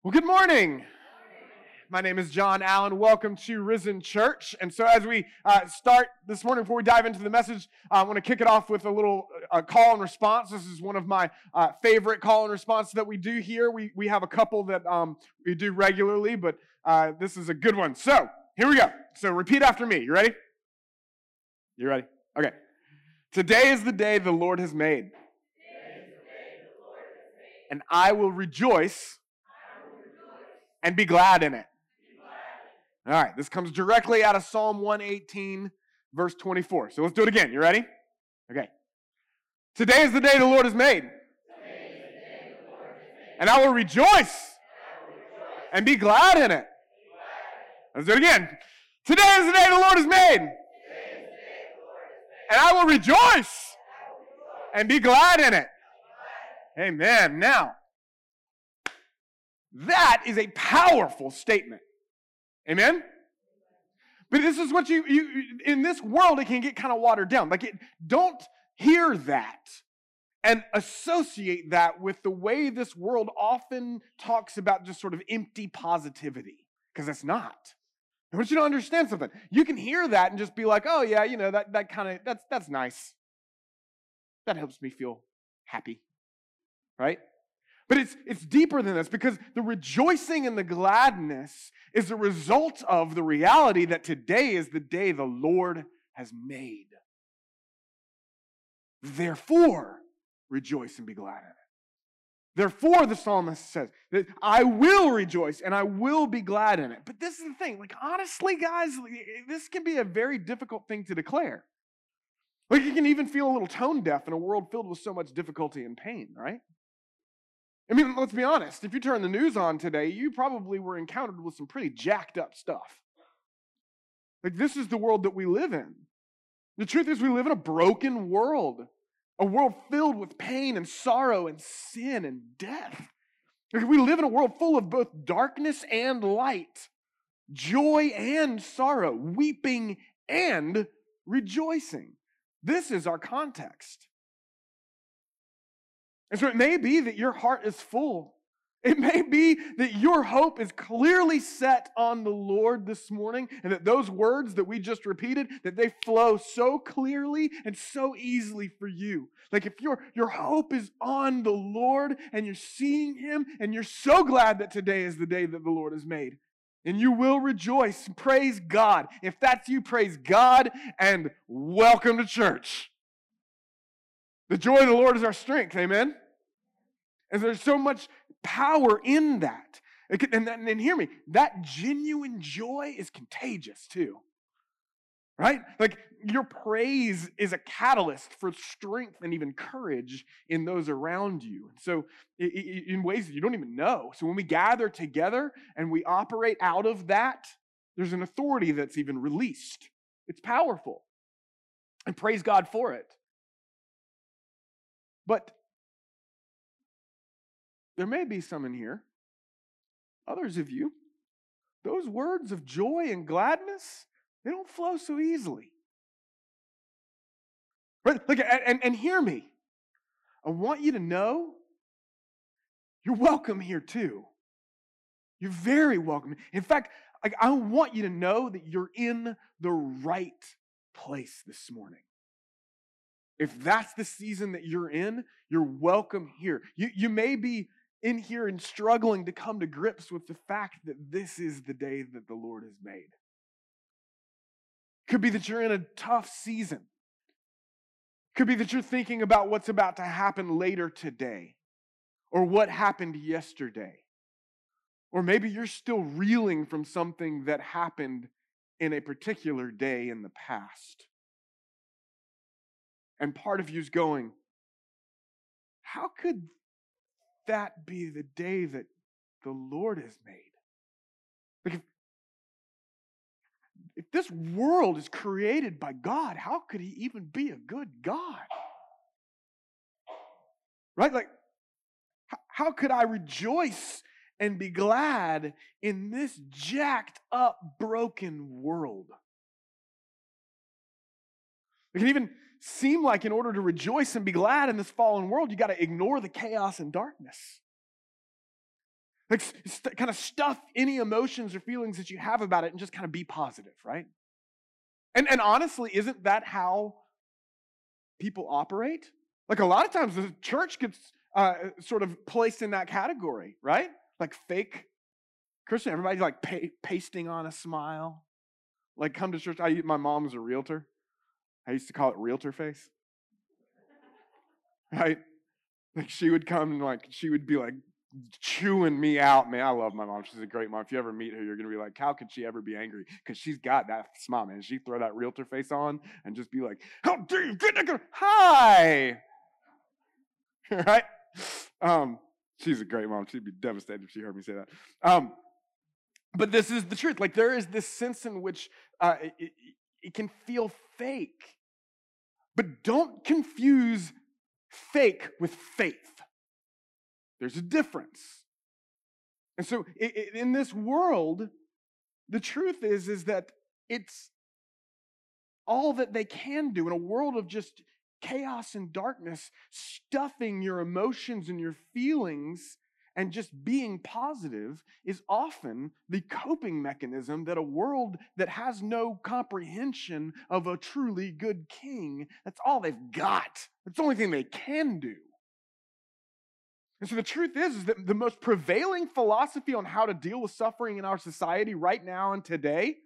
Well, good morning. My name is John Allen. Welcome to Risen Church. And so as we start this morning, before we dive into the message, I want to kick it off with a little call and response. This is one of my favorite call and response that we do here. We have a couple that we do regularly, but this is a good one. So here we go. So repeat after me. You ready? You ready? Okay. Today is the day the Lord has made. And I will rejoice and be glad in it. All right, this comes directly out of Psalm 118, verse 24. So let's do it again. You ready? Okay. Today is the day the Lord has made. And I will rejoice and be glad in it. Let's do it again. Today is the day the Lord has made. And I will rejoice and be glad in it. Amen. Now, that is a powerful statement. Amen? But this is what you in this world, it can get kind of watered down. Don't hear that and associate that with the way this world often talks about just sort of empty positivity, because it's not. I want you to understand something. You can hear that and just be like, oh yeah, that's nice. That helps me feel happy, right? But it's deeper than this, because the rejoicing and the gladness is a result of the reality that today is the day the Lord has made. Therefore, rejoice and be glad in it. Therefore, the psalmist says that I will rejoice and I will be glad in it. But this is the thing, honestly, guys, this can be a very difficult thing to declare. You can even feel a little tone deaf in a world filled with so much difficulty and pain, right? I mean, let's be honest. If you turn the news on today, you probably were encountered with some pretty jacked up stuff. This is the world that we live in. The truth is, we live in a broken world, a world filled with pain and sorrow and sin and death. We live in a world full of both darkness and light, joy and sorrow, weeping and rejoicing. This is our context. And so it may be that your heart is full. It may be that your hope is clearly set on the Lord this morning, and that those words that we just repeated, that they flow so clearly and so easily for you. If your hope is on the Lord and you're seeing Him, and you're so glad that today is the day that the Lord has made, and you will rejoice and praise God. If that's you, praise God and welcome to church. The joy of the Lord is our strength, amen? And there's so much power in that. And hear me, that genuine joy is contagious too, right? Your praise is a catalyst for strength and even courage in those around you. So in ways that you don't even know. So when we gather together and we operate out of that, there's an authority that's even released. It's powerful. And praise God for it. But there may be some in here, others of you, those words of joy and gladness, they don't flow so easily. Right? And hear me. I want you to know you're welcome here too. You're very welcome. In fact, I want you to know that you're in the right place this morning. If that's the season that you're in, you're welcome here. You may be in here and struggling to come to grips with the fact that this is the day that the Lord has made. Could be that you're in a tough season. Could be that you're thinking about what's about to happen later today, or what happened yesterday. Or maybe you're still reeling from something that happened in a particular day in the past. And part of you's going, how could that be the day that the Lord has made? If this world is created by God, how could He even be a good God? Right? How could I rejoice and be glad in this jacked up, broken world? It can even seem like in order to rejoice and be glad in this fallen world, you got to ignore the chaos and darkness. Like, kind of stuff any emotions or feelings that you have about it and just kind of be positive, right? And honestly, isn't that how people operate? Like, a lot of times the church gets sort of placed in that category, right? Like fake Christian. Everybody's like pasting on a smile. Like, come to church. My mom's a realtor. I used to call it realtor face. Right? Like, she would come and like, she would be like chewing me out. Man, I love my mom. She's a great mom. If you ever meet her, you're going to be like, how could she ever be angry? Because she's got that smile, man. She'd throw that realtor face on and just be like, how dare you get that? Hi. Right? She's a great mom. She'd be devastated if she heard me say that. But this is the truth. Like, there is this sense in which it can feel fake. But don't confuse fake with faith. There's a difference. And so in this world, the truth is that it's all that they can do in a world of just chaos and darkness, stuffing your emotions and your feelings and just being positive is often the coping mechanism that a world that has no comprehension of a truly good king, that's all they've got. That's the only thing they can do. And so the truth is that the most prevailing philosophy on how to deal with suffering in our society right now and today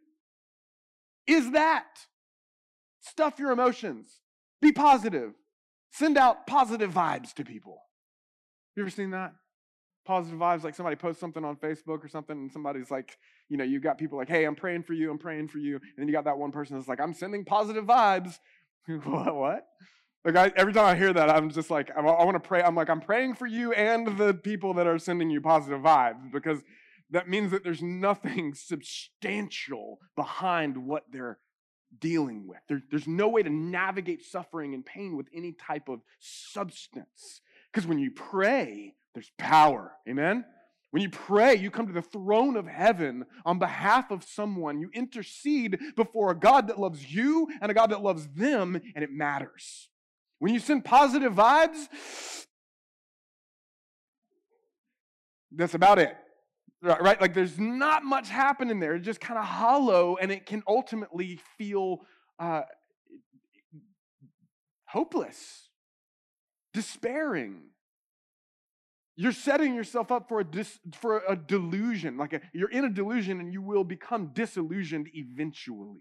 is that. Stuff your emotions. Be positive. Send out positive vibes to people. You ever seen that? Positive vibes, like somebody posts something on Facebook or something, and somebody's like, you've got people like, hey, I'm praying for you. And then you got that one person that's like, I'm sending positive vibes. What? Like, every time I hear that, I'm just like, I want to pray. I'm like, I'm praying for you and the people that are sending you positive vibes, because that means that there's nothing substantial behind what they're dealing with. There's no way to navigate suffering and pain with any type of substance. Because when you pray, there's power. Amen? When you pray, you come to the throne of heaven on behalf of someone. You intercede before a God that loves you and a God that loves them, and it matters. When you send positive vibes, that's about it. Right? Like, there's not much happening there. It's just kind of hollow, and it can ultimately feel hopeless, despairing. You're setting yourself up for a delusion. You're in a delusion, and you will become disillusioned eventually.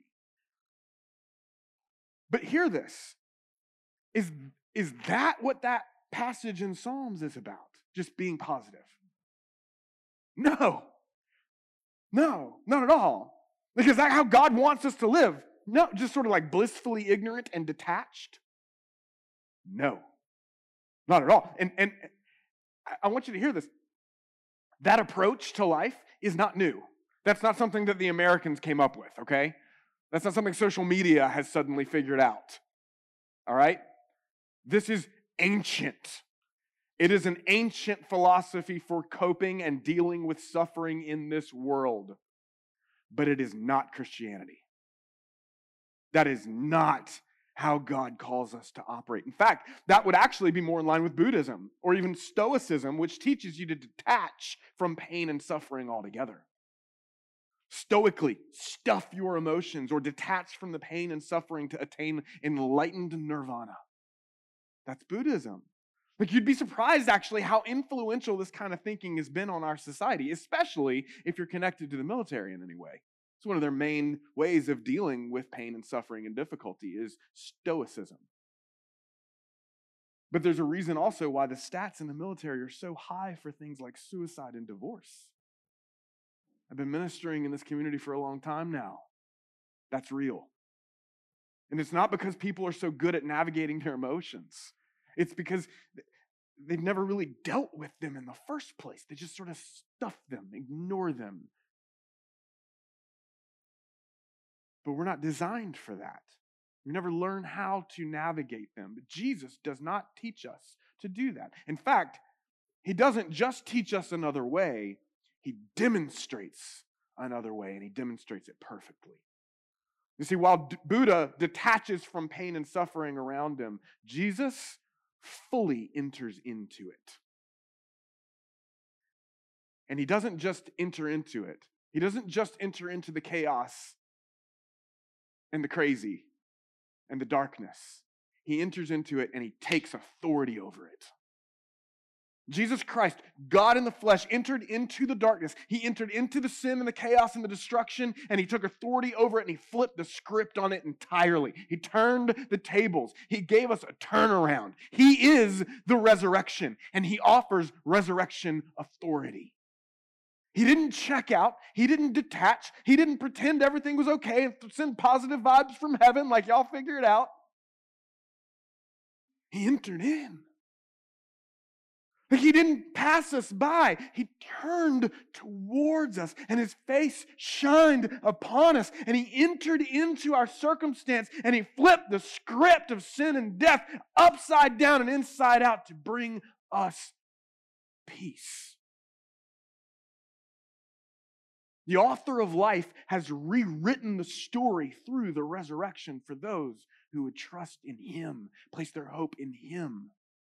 But hear this. Is that what that passage in Psalms is about? Just being positive? No, not at all. Because that's how God wants us to live. No, just sort of like blissfully ignorant and detached. No, not at all. And I want you to hear this. That approach to life is not new. That's not something that the Americans came up with, okay? That's not something social media has suddenly figured out, all right? This is ancient. It is an ancient philosophy for coping and dealing with suffering in this world. But it is not Christianity. That is not how God calls us to operate. In fact, that would actually be more in line with Buddhism or even Stoicism, which teaches you to detach from pain and suffering altogether. Stoically, stuff your emotions or detach from the pain and suffering to attain enlightened nirvana. That's Buddhism. Like, you'd be surprised, actually, how influential this kind of thinking has been on our society, especially if you're connected to the military in any way. It's one of their main ways of dealing with pain and suffering and difficulty is Stoicism. But there's a reason also why the stats in the military are so high for things like suicide and divorce. I've been ministering in this community for a long time now. That's real. And it's not because people are so good at navigating their emotions. It's because they've never really dealt with them in the first place. They just sort of stuff them, ignore them. But we're not designed for that. We never learn how to navigate them. But Jesus does not teach us to do that. In fact, he doesn't just teach us another way, he demonstrates another way, and he demonstrates it perfectly. You see, while Buddha detaches from pain and suffering around him, Jesus fully enters into it. And he doesn't just enter into it. He doesn't just enter into the chaos and the crazy and the darkness. He enters into it and he takes authority over it. Jesus Christ, God in the flesh, entered into the darkness. He entered into the sin and the chaos and the destruction, and he took authority over it, and he flipped the script on it entirely. He turned the tables. He gave us a turnaround. He is the resurrection, and he offers resurrection authority. He didn't check out. He didn't detach. He didn't pretend everything was okay and send positive vibes from heaven like y'all figure it out. He entered in. Like he didn't pass us by. He turned towards us and his face shined upon us and he entered into our circumstance and he flipped the script of sin and death upside down and inside out to bring us peace. The author of life has rewritten the story through the resurrection for those who would trust in him, place their hope in him.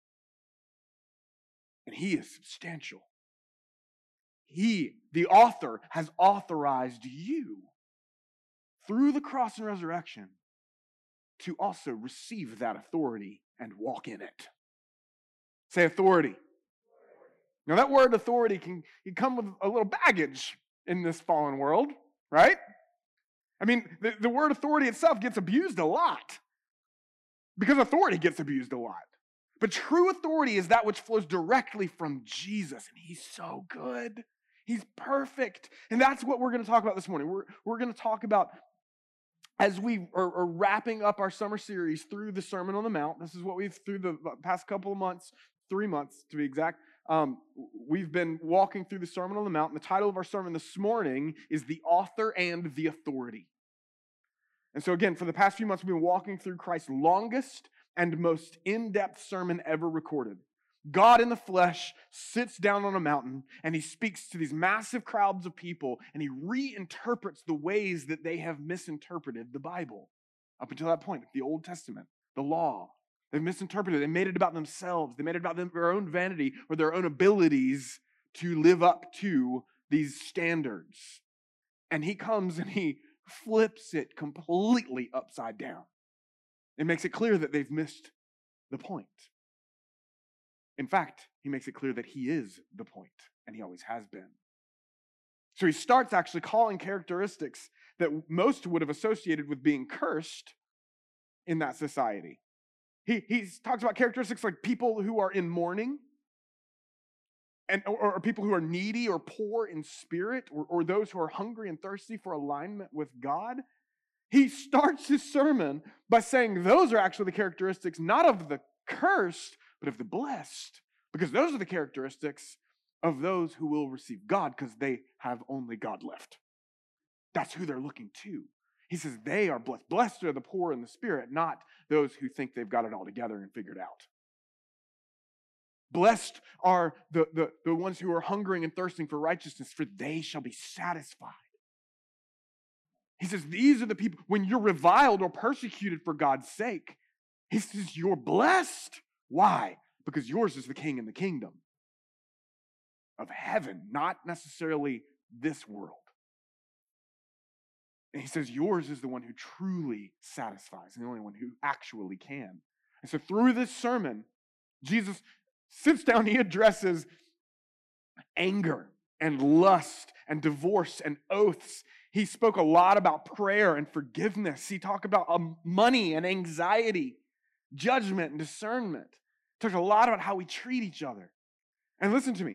And he is substantial. He, the author, has authorized you through the cross and resurrection to also receive that authority and walk in it. Say authority. Now that word authority can come with a little baggage in this fallen world, right? I mean, the word authority itself gets abused a lot because authority gets abused a lot. But true authority is that which flows directly from Jesus. And he's so good. He's perfect. And that's what we're going to talk about this morning. We're going to talk about, as we are wrapping up our summer series through the Sermon on the Mount. This is what we've, through the past couple of months, 3 months to be exact, we've been walking through the Sermon on the Mount. And the title of our sermon this morning is The Author and the Authority. And so again, for the past few months, we've been walking through Christ's longest and most in-depth sermon ever recorded. God in the flesh sits down on a mountain and he speaks to these massive crowds of people and he reinterprets the ways that they have misinterpreted the Bible. Up until that point, the Old Testament, the law, they've misinterpreted it. They made it about themselves. They made it about their own vanity or their own abilities to live up to these standards. And he comes and he flips it completely upside down. It makes it clear that they've missed the point. In fact, he makes it clear that he is the point, and he always has been. So he starts actually calling characteristics that most would have associated with being cursed in that society. He talks about characteristics like people who are in mourning, or people who are needy or poor in spirit, or those who are hungry and thirsty for alignment with God. He starts his sermon by saying those are actually the characteristics not of the cursed, but of the blessed. Because those are the characteristics of those who will receive God because they have only God left. That's who they're looking to. He says they are blessed. Blessed are the poor in the spirit, not those who think they've got it all together and figured out. Blessed are the ones who are hungering and thirsting for righteousness, for they shall be satisfied. He says, these are the people, when you're reviled or persecuted for God's sake, he says, you're blessed. Why? Because yours is the king and the kingdom of heaven, not necessarily this world. And he says, yours is the one who truly satisfies, and the only one who actually can. And so through this sermon, Jesus sits down, he addresses anger and lust and divorce and oaths. He spoke a lot about prayer and forgiveness. He talked about money and anxiety, judgment and discernment. He talked a lot about how we treat each other. And listen to me,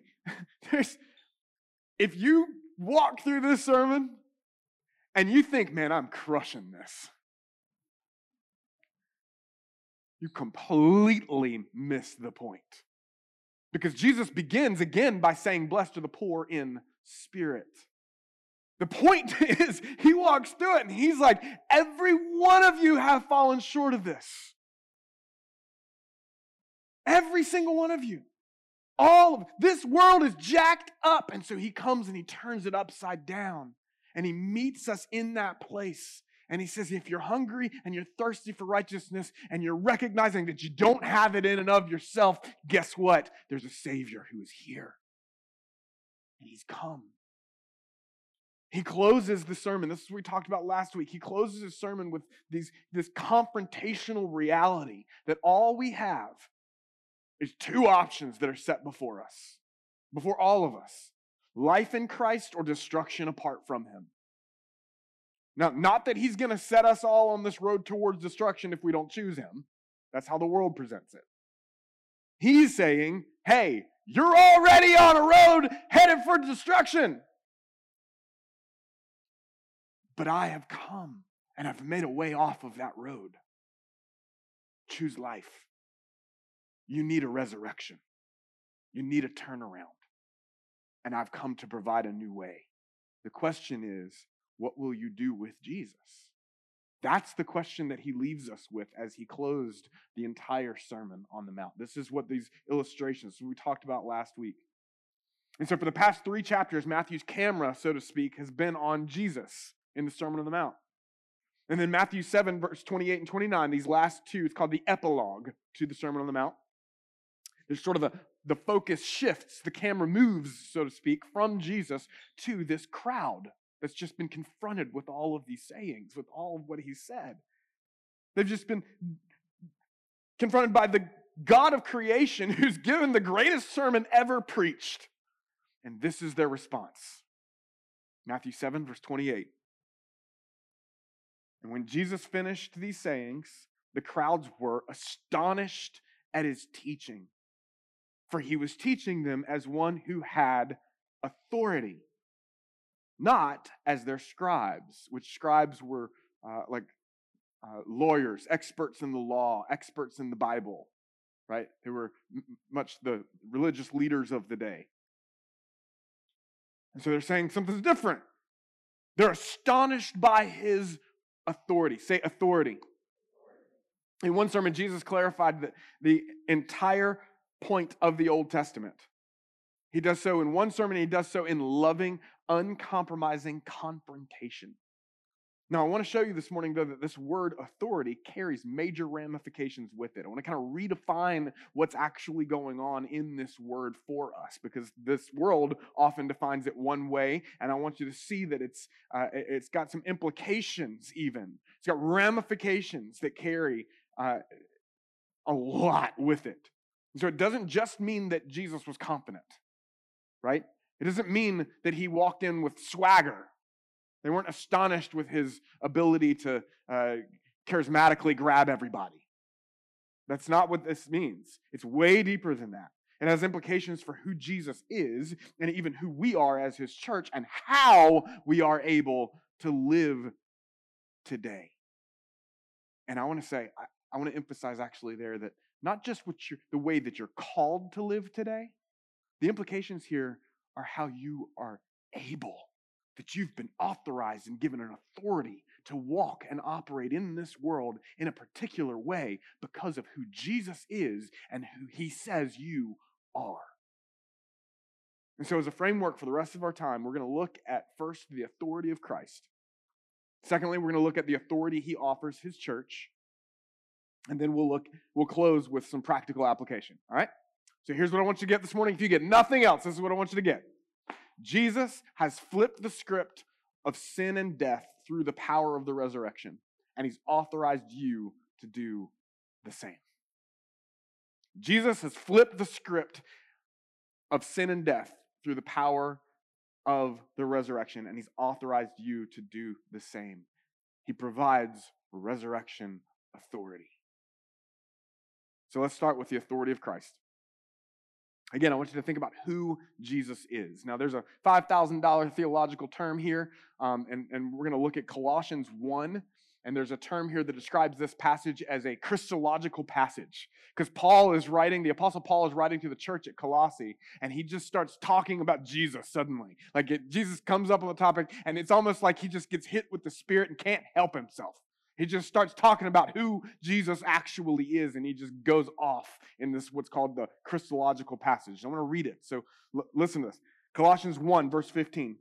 if you walk through this sermon and you think, man, I'm crushing this, you completely miss the point. Because Jesus begins again by saying, blessed are the poor in spirit. The point is, he walks through it and he's like, every one of you have fallen short of this. Every single one of you. All of this world is jacked up. And so he comes and he turns it upside down and he meets us in that place. And he says, if you're hungry and you're thirsty for righteousness and you're recognizing that you don't have it in and of yourself, guess what? There's a Savior who is here. and he's come. He closes the sermon. This is what we talked about last week. He closes his sermon with this confrontational reality that all we have is two options that are set before us, before all of us: life in Christ or destruction apart from him. Now, not that he's going to set us all on this road towards destruction if we don't choose him. That's how the world presents it. He's saying, hey, you're already on a road headed for destruction. But I have come and I've made a way off of that road. Choose life. You need a resurrection. You need a turnaround. And I've come to provide a new way. The question is, what will you do with Jesus? That's the question that he leaves us with as he closed the entire Sermon on the Mount. This is what these illustrations we talked about last week. And so for the past 3 chapters, Matthew's camera, so to speak, has been on Jesus in the Sermon on the Mount. And then Matthew 7, verse 28 and 29, these last two, it's called the epilogue to the Sermon on the Mount. There's sort of the focus shifts, the camera moves, so to speak, from Jesus to this crowd that's just been confronted with all of these sayings, with all of what he said. They've just been confronted by the God of creation who's given the greatest sermon ever preached. And this is their response. Matthew 7, verse 28. And when Jesus finished these sayings, the crowds were astonished at his teaching, for he was teaching them as one who had authority, not as their scribes, which scribes were lawyers, experts in the law, experts in the Bible, right? They were much the religious leaders of the day. And so they're saying something's different. They're astonished by his authority. Say authority. In one sermon, Jesus clarified that the entire point of the Old Testament. He does so in one sermon, he does so in loving, uncompromising confrontation. Now, I want to show you this morning, though, that this word authority carries major ramifications with it. I want to kind of redefine what's actually going on in this word for us, because this world often defines it one way, and I want you to see that it's got some implications even. It's got ramifications that carry a lot with it. And so it doesn't just mean that Jesus was confident, right? It doesn't mean that he walked in with swagger. They weren't astonished with his ability to charismatically grab everybody. That's not what this means. It's way deeper than that. It has implications for who Jesus is and even who we are as his church and how we are able to live today. And I want to say, I want to emphasize actually there that not just the way that you're called to live today, the implications here are how you are able, that you've been authorized and given an authority to walk and operate in this world in a particular way because of who Jesus is and who he says you are. And so as a framework for the rest of our time, we're going to look at first the authority of Christ. Secondly, we're going to look at the authority he offers his church. And then we'll close with some practical application. All right? So here's what I want you to get this morning. If you get nothing else, this is what I want you to get. Jesus has flipped the script of sin and death through the power of the resurrection, and he's authorized you to do the same. Jesus has flipped the script of sin and death through the power of the resurrection, and he's authorized you to do the same. He provides resurrection authority. So let's start with the authority of Christ. Again, I want you to think about who Jesus is. Now, there's a $5,000 theological term here, and we're going to look at Colossians 1, and there's a term here that describes this passage as a Christological passage, because the Apostle Paul is writing to the church at Colossae, and he just starts talking about Jesus suddenly. Jesus comes up on the topic, and it's almost like he just gets hit with the Spirit and can't help himself. He just starts talking about who Jesus actually is, and he just goes off in this what's called the Christological passage. I'm going to read it, so listen to this. Colossians 1, verse 15.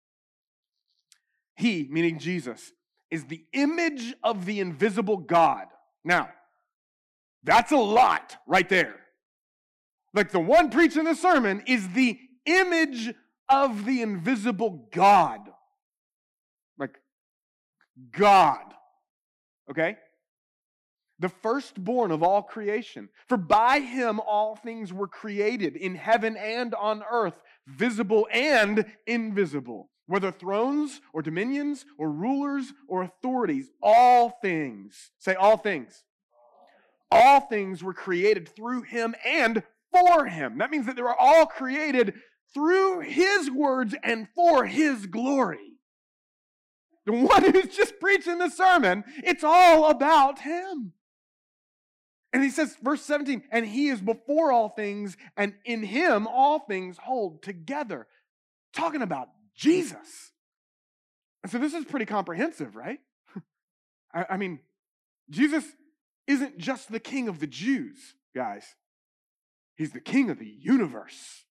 He, meaning Jesus, is the image of the invisible God. Now, that's a lot right there. Like the one preaching the sermon is the image of the invisible God. Like God. Okay? The firstborn of all creation. For by him all things were created in heaven and on earth, visible and invisible. Whether thrones or dominions or rulers or authorities, all things. Say all things. All things were created through him and for him. That means that they were all created through his words and for his glory. The one who's just preaching the sermon, it's all about him. And he says, verse 17, and he is before all things, and in him all things hold together. Talking about Jesus. And so this is pretty comprehensive, right? I mean, Jesus isn't just the king of the Jews, guys. He's the king of the universe.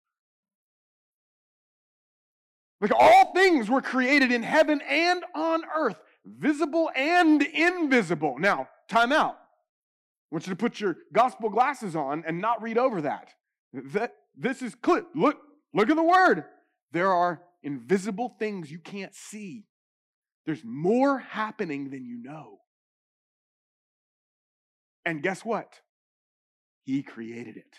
Like all things were created in heaven and on earth, visible and invisible. Now, time out. I want you to put your gospel glasses on and not read over that. This is clear. Look at the word. There are invisible things you can't see. There's more happening than you know. And guess what? He created it.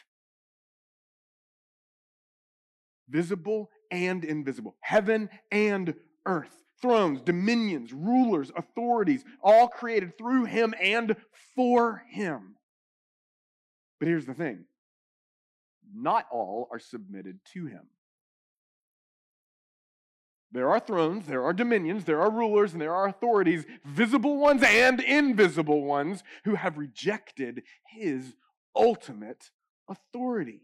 Visible and invisible. Heaven and earth. Thrones, dominions, rulers, authorities, all created through him and for him. But here's the thing. Not all are submitted to him. There are thrones, there are dominions, there are rulers, and there are authorities, visible ones and invisible ones, who have rejected his ultimate authority.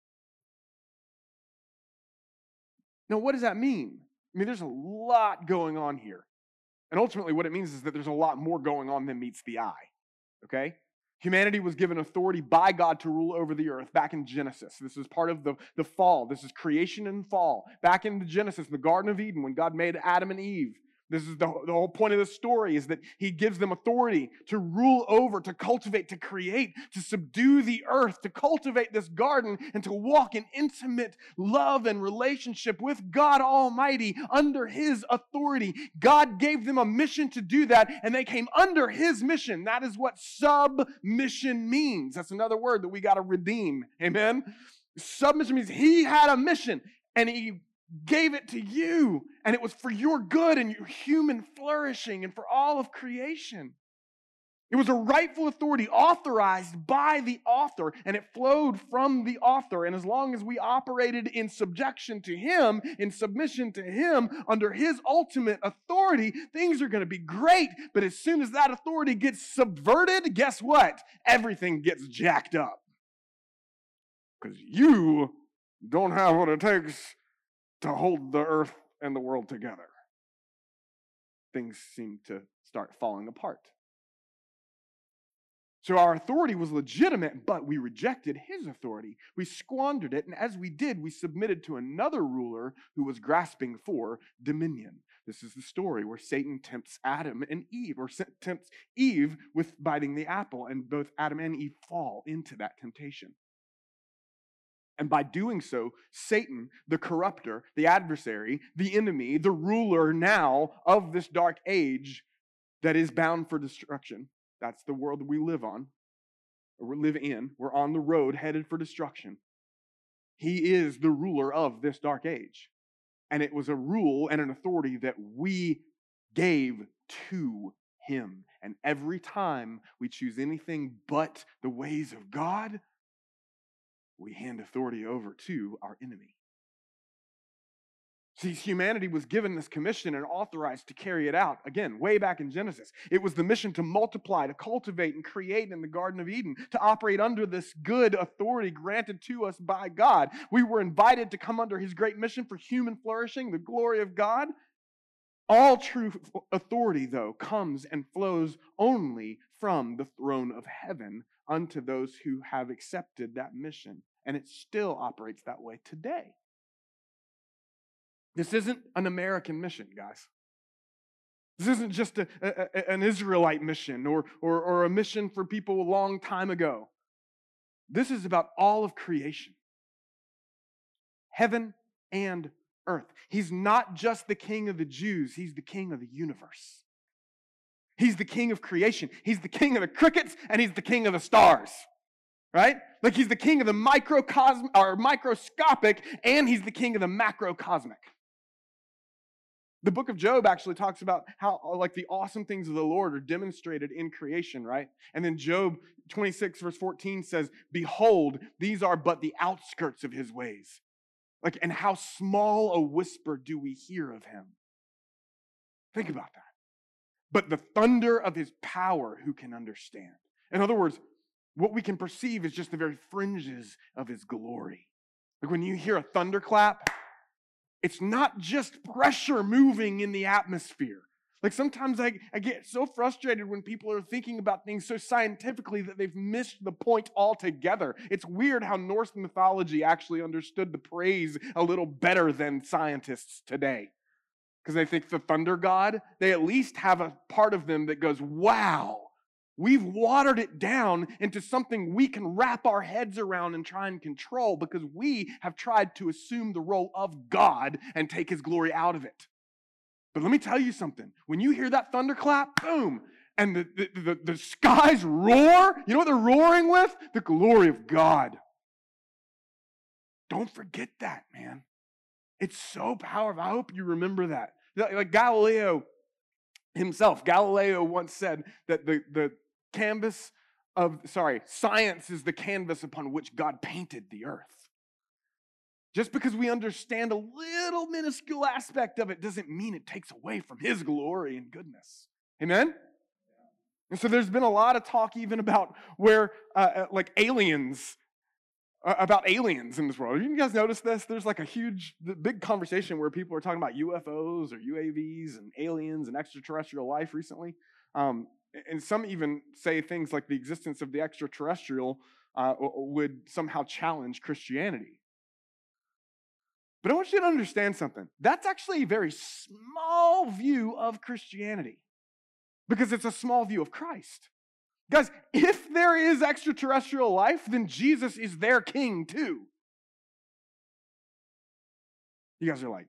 Now, what does that mean? I mean, there's a lot going on here. And ultimately, what it means is that there's a lot more going on than meets the eye. Okay? Humanity was given authority by God to rule over the earth back in Genesis. This is part of the fall. This is creation and fall. Back in Genesis, the Garden of Eden, when God made Adam and Eve. This is the whole point of the story, is that he gives them authority to rule over, to cultivate, to create, to subdue the earth, to cultivate this garden, and to walk in intimate love and relationship with God Almighty under his authority. God gave them a mission to do that, and they came under his mission. That is what submission means. That's another word that we got to redeem. Amen? Submission means he had a mission, and he gave it to you, and it was for your good and your human flourishing and for all of creation. It was a rightful authority authorized by the author, and it flowed from the author. And as long as we operated in subjection to him, in submission to him, under his ultimate authority, things are going to be great. But as soon as that authority gets subverted, guess what? Everything gets jacked up. Because you don't have what it takes to hold the earth and the world together. Things seem to start falling apart. So our authority was legitimate, but we rejected his authority. We squandered it, and as we did, we submitted to another ruler who was grasping for dominion. This is the story where Satan tempts Adam and Eve, or tempts Eve with biting the apple, and both Adam and Eve fall into that temptation. And by doing so, Satan, the corrupter, the adversary, the enemy, the ruler now of this dark age that is bound for destruction. That's the world that we live on, or we live in. We're on the road headed for destruction. He is the ruler of this dark age. And it was a rule and an authority that we gave to him. And every time we choose anything but the ways of God, we hand authority over to our enemy. See, humanity was given this commission and authorized to carry it out. Again, way back in Genesis. It was the mission to multiply, to cultivate, and create in the Garden of Eden, to operate under this good authority granted to us by God. We were invited to come under his great mission for human flourishing, the glory of God. All true authority, though, comes and flows only from the throne of heaven unto those who have accepted that mission. And it still operates that way today. This isn't an American mission, guys. This isn't just an Israelite mission or a mission for people a long time ago. This is about all of creation. Heaven and earth. He's not just the king of the Jews, he's the king of the universe. He's the king of creation. He's the king of the crickets, and he's the king of the stars. Right? Like he's the king of the microcosm or microscopic, and he's the king of the macrocosmic. The book of Job actually talks about how like the awesome things of the Lord are demonstrated in creation, right? And then Job 26 verse 14 says, "Behold, these are but the outskirts of his ways." Like, and how small a whisper do we hear of him? Think about that. But the thunder of his power, who can understand? In other words, what we can perceive is just the very fringes of his glory. Like when you hear a thunderclap, it's not just pressure moving in the atmosphere. Like sometimes I get so frustrated when people are thinking about things so scientifically that they've missed the point altogether. It's weird how Norse mythology actually understood the praise a little better than scientists today. Because they think the thunder god, they at least have a part of them that goes, wow, we've watered it down into something we can wrap our heads around and try and control because we have tried to assume the role of God and take his glory out of it. But let me tell you something. When you hear that thunderclap, boom, and the skies roar, you know what they're roaring with? The glory of God. Don't forget that, man. It's so powerful. I hope you remember that. Like Galileo once said that science is the canvas upon which God painted the earth. Just because we understand a little minuscule aspect of it doesn't mean it takes away from his glory and goodness. Amen? And so there's been a lot of talk even about where, like aliens in this world. You guys notice this? There's like big conversation where people are talking about UFOs or UAVs and aliens and extraterrestrial life recently. And some even say things like the existence of the extraterrestrial would somehow challenge Christianity. But I want you to understand something. That's actually a very small view of Christianity because it's a small view of Christ. Guys, if there is extraterrestrial life, then Jesus is their king too. You guys are like, are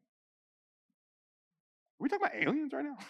we talking about aliens right now?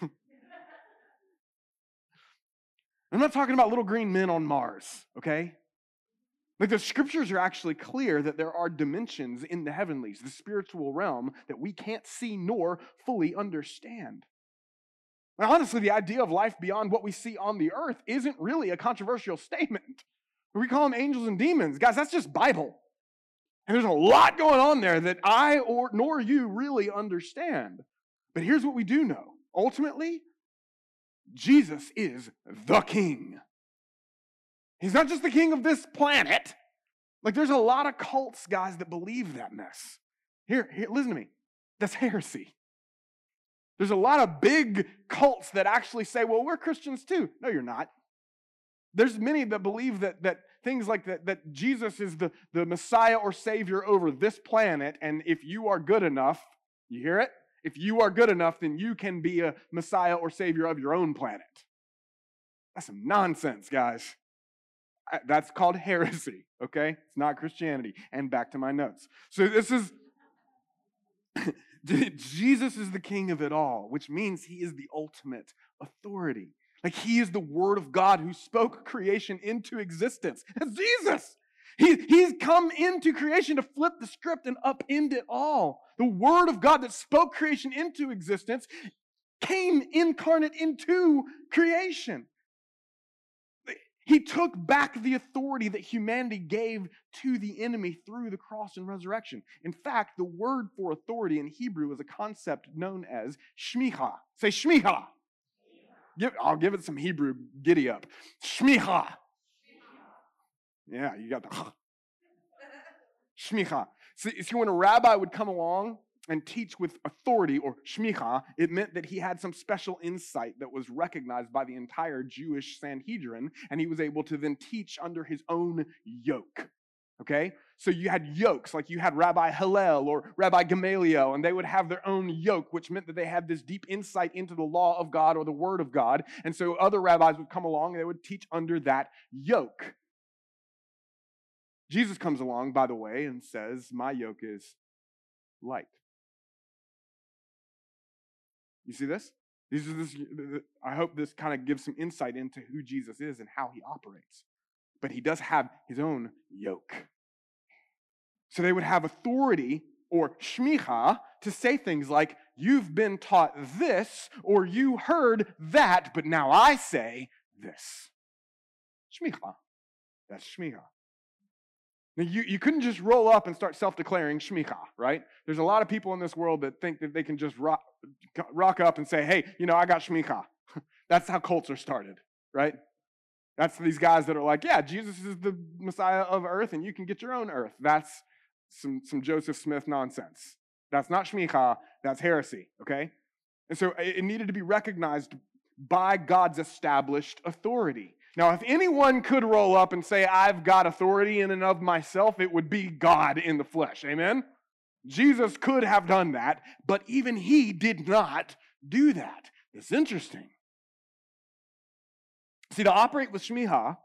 I'm not talking about little green men on Mars, okay? Like the scriptures are actually clear that there are dimensions in the heavenlies, the spiritual realm, that we can't see nor fully understand. Now, honestly, the idea of life beyond what we see on the earth isn't really a controversial statement. We call them angels and demons. Guys, that's just Bible. And there's a lot going on there that nor you really understand. But here's what we do know. Ultimately, Jesus is the king. He's not just the king of this planet. Like there's a lot of cults, guys, that believe that mess. Here, listen to me. That's heresy. There's a lot of big cults that actually say, well, we're Christians too. No, you're not. There's many that believe that things like that Jesus is the Messiah or Savior over this planet, and if you are good enough, you hear it? If you are good enough, then you can be a Messiah or Savior of your own planet. That's some nonsense, guys. That's called heresy, okay? It's not Christianity. And back to my notes. So this is... Jesus is the king of it all, which means he is the ultimate authority. Like he is the word of God who spoke creation into existence. That's Jesus. He's come into creation to flip the script and upend it all. The word of God that spoke creation into existence came incarnate into creation. He took back the authority that humanity gave to the enemy through the cross and resurrection. In fact, the word for authority in Hebrew is a concept known as shmicha. Say shmicha. I'll give it some Hebrew giddy up. Shmicha. Yeah, you got the shmicha. See, when a rabbi would come along and teach with authority, or shmicha, it meant that he had some special insight that was recognized by the entire Jewish Sanhedrin, and he was able to then teach under his own yoke. Okay? So you had yokes, like you had Rabbi Hillel or Rabbi Gamaliel, and they would have their own yoke, which meant that they had this deep insight into the law of God or the word of God, and so other rabbis would come along and they would teach under that yoke. Jesus comes along, by the way, and says, my yoke is light. You see this? I hope this kind of gives some insight into who Jesus is and how he operates. But he does have his own yoke. So they would have authority or shmicha to say things like, you've been taught this, or you heard that, but now I say this. Shmicha. That's shmicha. Now, you couldn't just roll up and start self-declaring shmicha, right? There's a lot of people in this world that think that they can just rock up and say, hey, I got shmicha. That's how cults are started, right? That's these guys that are like, yeah, Jesus is the Messiah of earth, and you can get your own earth. That's some Joseph Smith nonsense. That's not shmicha, that's heresy, okay? And so it needed to be recognized by God's established authority. Now, if anyone could roll up and say, I've got authority in and of myself, it would be God in the flesh, amen? Jesus could have done that, but even he did not do that. It's interesting. See, to operate with shmicha,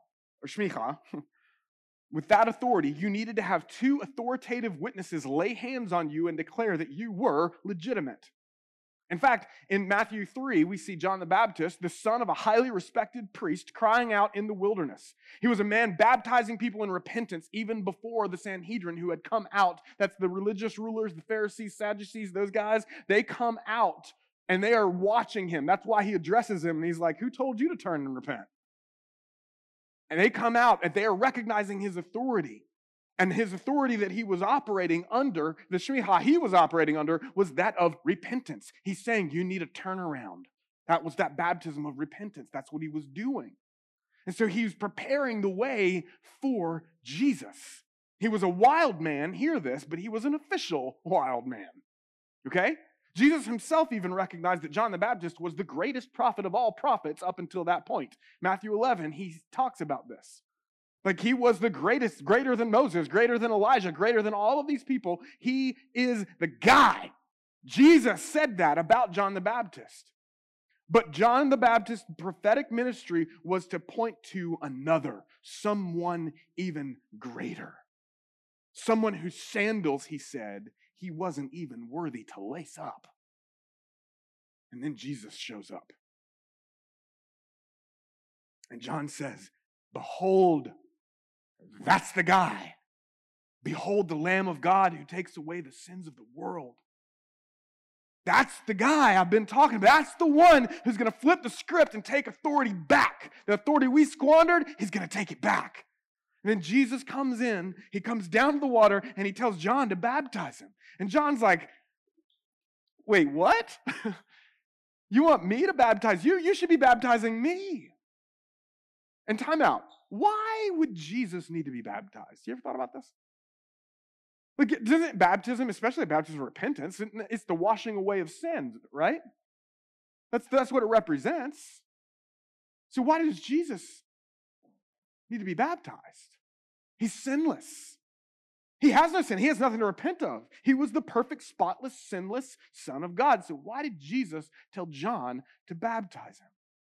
with that authority, you needed to have two authoritative witnesses lay hands on you and declare that you were legitimate. In fact, in Matthew 3, we see John the Baptist, the son of a highly respected priest, crying out in the wilderness. He was a man baptizing people in repentance even before the Sanhedrin who had come out. That's the religious rulers, the Pharisees, Sadducees, those guys. They come out and they are watching him. That's why he addresses him and he's like, who told you to turn and repent? And they come out and they are recognizing his authority. And his authority that he was operating under, the shmicha he was operating under, was that of repentance. He's saying, you need to turn around. That was that baptism of repentance. That's what he was doing. And so he was preparing the way for Jesus. He was a wild man, hear this, but he was an official wild man. Okay? Jesus himself even recognized that John the Baptist was the greatest prophet of all prophets up until that point. Matthew 11, he talks about this. Like he was the greatest, greater than Moses, greater than Elijah, greater than all of these people. He is the guy. Jesus said that about John the Baptist. But John the Baptist's prophetic ministry was to point to another, someone even greater. Someone whose sandals, he said, he wasn't even worthy to lace up. And then Jesus shows up. And John says, behold, that's the guy. Behold the Lamb of God who takes away the sins of the world. That's the guy I've been talking about. That's the one who's going to flip the script and take authority back. The authority we squandered, he's going to take it back. And then Jesus comes in, he comes down to the water, and he tells John to baptize him. And John's like, wait, what? You want me to baptize you? You should be baptizing me. And time out. Why would Jesus need to be baptized? You ever thought about this? Like, doesn't baptism, especially baptism of repentance, it's the washing away of sins, right? That's what it represents. So why does Jesus need to be baptized? He's sinless. He has no sin. He has nothing to repent of. He was the perfect, spotless, sinless Son of God. So why did Jesus tell John to baptize him?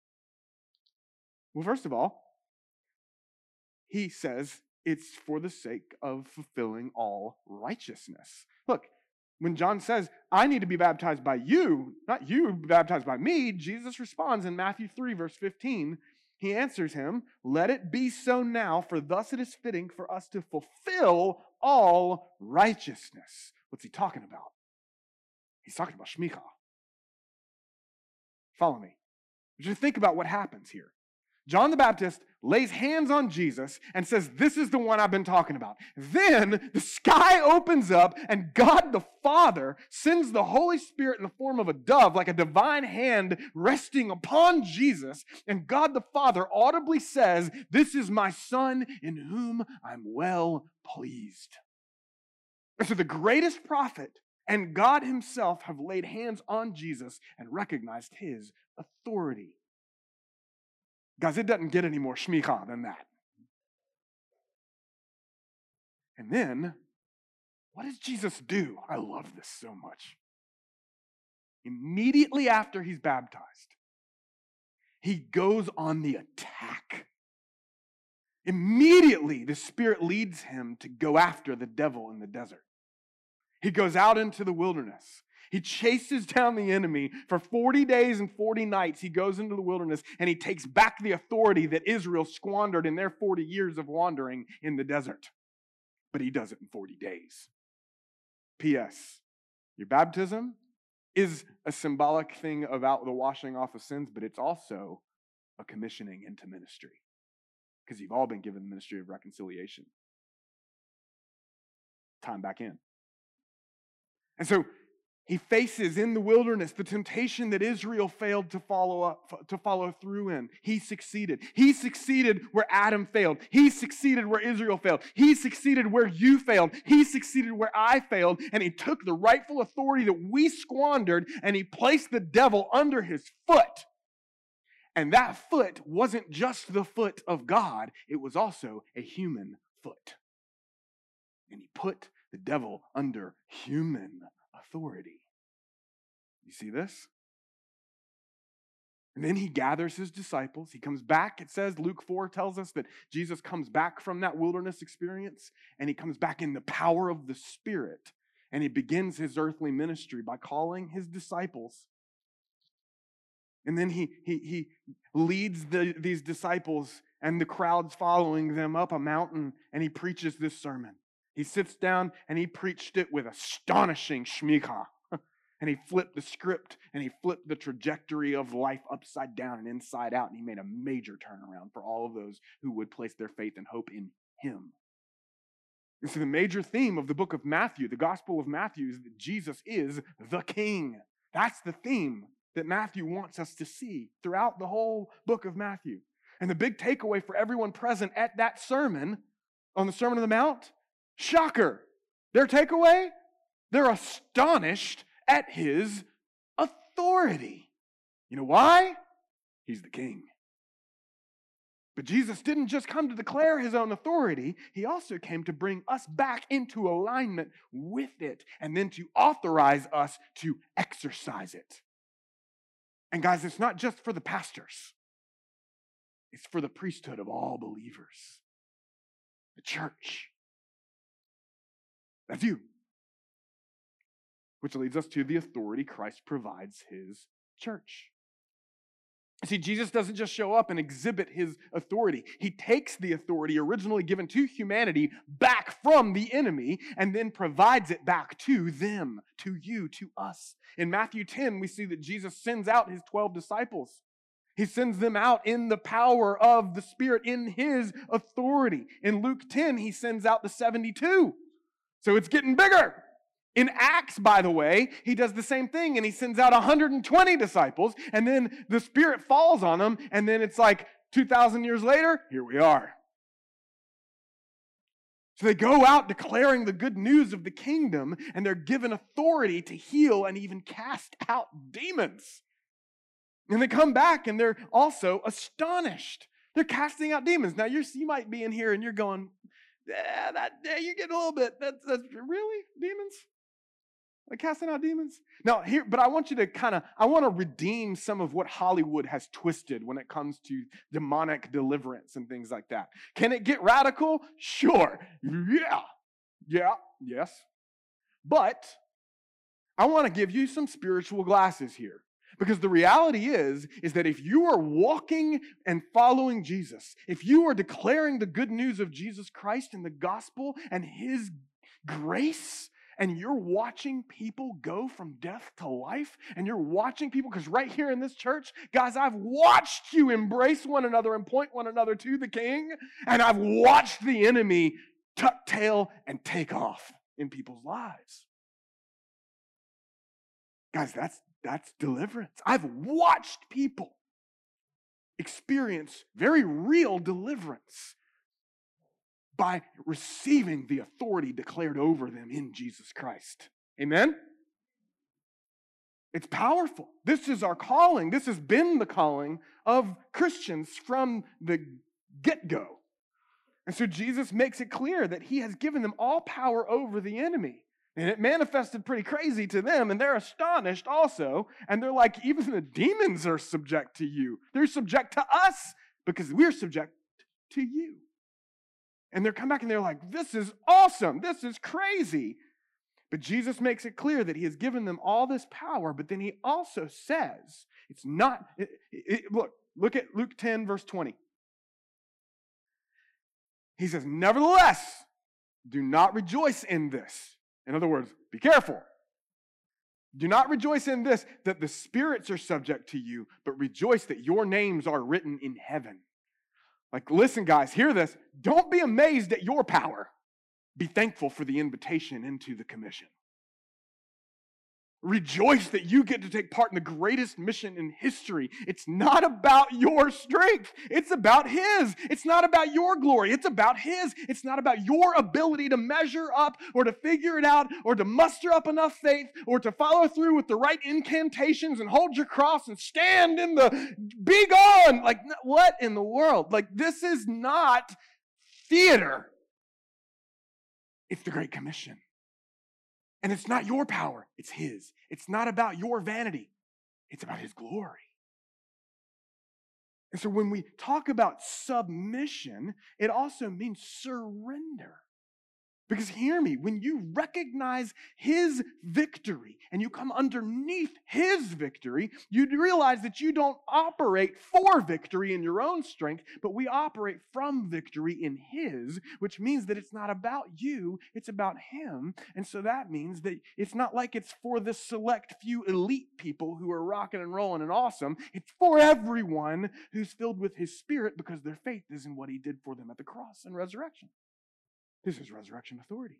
Well, first of all, he says it's for the sake of fulfilling all righteousness. Look, when John says, I need to be baptized by you, not you baptized by me, Jesus responds in Matthew 3, verse 15. He answers him, let it be so now, for thus it is fitting for us to fulfill all righteousness. What's he talking about? He's talking about shmicha. Follow me. Just think about what happens here. John the Baptist lays hands on Jesus and says, this is the one I've been talking about. Then the sky opens up and God the Father sends the Holy Spirit in the form of a dove, like a divine hand resting upon Jesus. And God the Father audibly says, this is my Son in whom I'm well pleased. And so the greatest prophet and God himself have laid hands on Jesus and recognized his authority. Guys, it doesn't get any more shmicha than that. And then, what does Jesus do? I love this so much. Immediately after he's baptized, he goes on the attack. Immediately, the Spirit leads him to go after the devil in the desert. He goes out into the wilderness. He chases down the enemy for 40 days and 40 nights. He goes into the wilderness and he takes back the authority that Israel squandered in their 40 years of wandering in the desert. But he does it in 40 days. P.S. Your baptism is a symbolic thing about the washing off of sins, but it's also a commissioning into ministry. Because you've all been given the ministry of reconciliation. Time back in. And so he faces in the wilderness the temptation that Israel failed to follow through in. He succeeded. He succeeded where Adam failed. He succeeded where Israel failed. He succeeded where you failed. He succeeded where I failed. And he took the rightful authority that we squandered and he placed the devil under his foot. And that foot wasn't just the foot of God, it was also a human foot. And he put the devil under human authority. You see this? And then he gathers his disciples. He comes back. It says, Luke 4 tells us that Jesus comes back from that wilderness experience, and he comes back in the power of the Spirit. And he begins his earthly ministry by calling his disciples. And then he leads these disciples and the crowds following them up a mountain, and he preaches this sermon. He sits down and he preached it with astonishing shmicha. And he flipped the script and he flipped the trajectory of life upside down and inside out. And he made a major turnaround for all of those who would place their faith and hope in him. And so the major theme of the book of Matthew, the Gospel of Matthew, is that Jesus is the King. That's the theme that Matthew wants us to see throughout the whole book of Matthew. And the big takeaway for everyone present at that sermon, on the Sermon on the Mount, shocker. Their takeaway? They're astonished at his authority. You know why? He's the King. But Jesus didn't just come to declare his own authority. He also came to bring us back into alignment with it and then to authorize us to exercise it. And guys, it's not just for the pastors. It's for the priesthood of all believers. The church. That's you. Which leads us to the authority Christ provides his church. See, Jesus doesn't just show up and exhibit his authority. He takes the authority originally given to humanity back from the enemy and then provides it back to them, to you, to us. In Matthew 10, we see that Jesus sends out his 12 disciples. He sends them out in the power of the Spirit, in his authority. In Luke 10, he sends out the 72. So it's getting bigger. In Acts, by the way, he does the same thing, and he sends out 120 disciples, and then the Spirit falls on them, and then it's like 2,000 years later, here we are. So they go out declaring the good news of the kingdom, and they're given authority to heal and even cast out demons. And they come back, and they're also astonished. They're casting out demons. Now, you might be in here, and you're going, you're getting a little bit, that's really demons? Like casting out demons? Now, here, but I want you to I want to redeem some of what Hollywood has twisted when it comes to demonic deliverance and things like that. Can it get radical? Sure. Yes. But I want to give you some spiritual glasses here. Because the reality is that if you are walking and following Jesus, if you are declaring the good news of Jesus Christ and the gospel and his grace, and you're watching people go from death to life, and you're watching people, because right here in this church, guys, I've watched you embrace one another and point one another to the King, and I've watched the enemy tuck tail and take off in people's lives. Guys, that's deliverance. I've watched people experience very real deliverance by receiving the authority declared over them in Jesus Christ. Amen? It's powerful. This is our calling. This has been the calling of Christians from the get-go. And so Jesus makes it clear that he has given them all power over the enemy. And it manifested pretty crazy to them, and they're astonished also. And they're like, even the demons are subject to you. They're subject to us because we're subject to you. And they're come back and they're like, this is awesome. This is crazy. But Jesus makes it clear that he has given them all this power, but then he also says, it's not, look at Luke 10, verse 20. He says, nevertheless, do not rejoice in this. In other words, be careful. Do not rejoice in this, that the spirits are subject to you, but rejoice that your names are written in heaven. Like, listen, guys, hear this. Don't be amazed at your power. Be thankful for the invitation into the commission. Rejoice that you get to take part in the greatest mission in history. It's not about your strength. It's about his. It's not about your glory. It's about his. It's not about your ability to measure up or to figure it out or to muster up enough faith or to follow through with the right incantations and hold your cross and stand in the be gone. Like, what in the world? Like, this is not theater. It's the Great Commission. And it's not your power, it's his. It's not about your vanity, it's about his glory. And so when we talk about submission, it also means surrender. Because hear me, when you recognize his victory and you come underneath his victory, you realize that you don't operate for victory in your own strength, but we operate from victory in his, which means that it's not about you, it's about him. And so that means that it's not like it's for the select few elite people who are rocking and rolling and awesome. It's for everyone who's filled with his spirit because their faith is in what he did for them at the cross and resurrection. This is resurrection authority.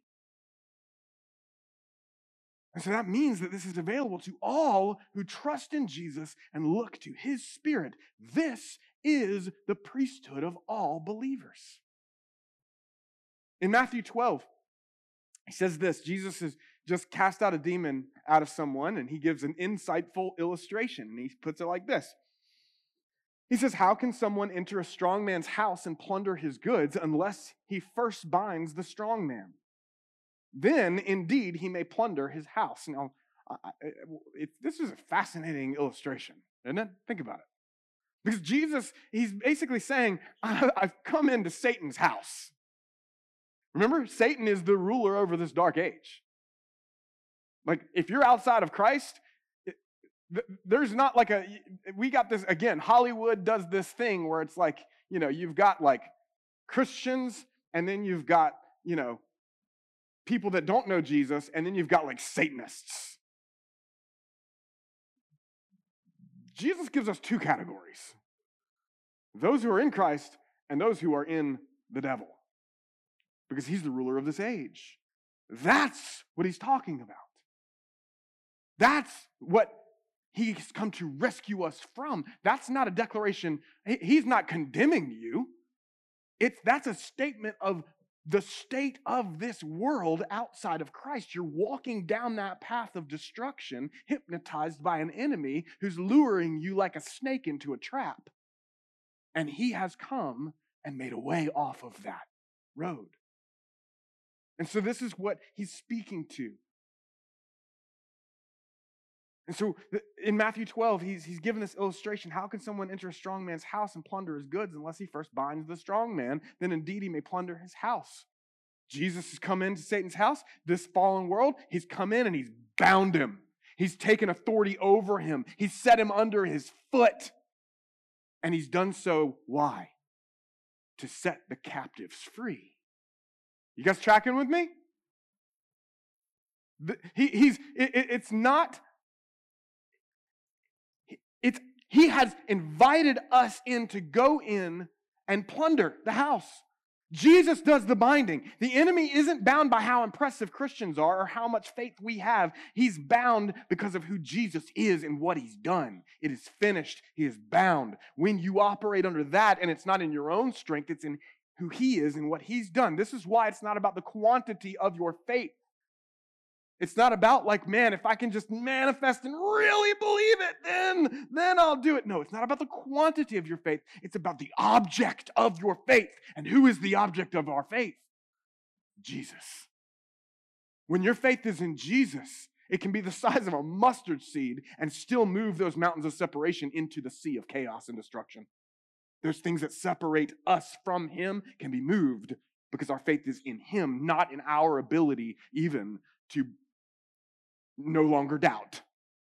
And so that means that this is available to all who trust in Jesus and look to his Spirit. This is the priesthood of all believers. In Matthew 12, he says this. Jesus has just cast out a demon out of someone, and he gives an insightful illustration, and he puts it like this. He says, how can someone enter a strong man's house and plunder his goods unless he first binds the strong man? Then, indeed, he may plunder his house. Now, this is a fascinating illustration, isn't it? Think about it. Because Jesus, he's basically saying, I've come into Satan's house. Remember, Satan is the ruler over this dark age. Like, if you're outside of Christ, there's not like we got this, again, Hollywood does this thing where it's like, you've got like Christians, and then you've got, people that don't know Jesus, and then you've got like Satanists. Jesus gives us two categories. Those who are in Christ and those who are in the devil. Because he's the ruler of this age. That's what he's talking about. That's what he's come to rescue us from. That's not a declaration. He's not condemning you. That's a statement of the state of this world outside of Christ. You're walking down that path of destruction, hypnotized by an enemy who's luring you like a snake into a trap. And he has come and made a way off of that road. And so this is what he's speaking to. And so in Matthew 12, he's given this illustration. How can someone enter a strong man's house and plunder his goods unless he first binds the strong man? Then indeed he may plunder his house. Jesus has come into Satan's house, this fallen world. He's come in and he's bound him. He's taken authority over him. He's set him under his foot. And he's done so, why? To set the captives free. You guys tracking with me? He has invited us in to go in and plunder the house. Jesus does the binding. The enemy isn't bound by how impressive Christians are or how much faith we have. He's bound because of who Jesus is and what he's done. It is finished. He is bound. When you operate under that, and it's not in your own strength, it's in who he is and what he's done. This is why it's not about the quantity of your faith. It's not about like, man, if I can just manifest and really believe it, then I'll do it. No, it's not about the quantity of your faith. It's about the object of your faith. And who is the object of our faith? Jesus. When your faith is in Jesus, it can be the size of a mustard seed and still move those mountains of separation into the sea of chaos and destruction. Those things that separate us from him can be moved because our faith is in him, not in our ability even to no longer doubt.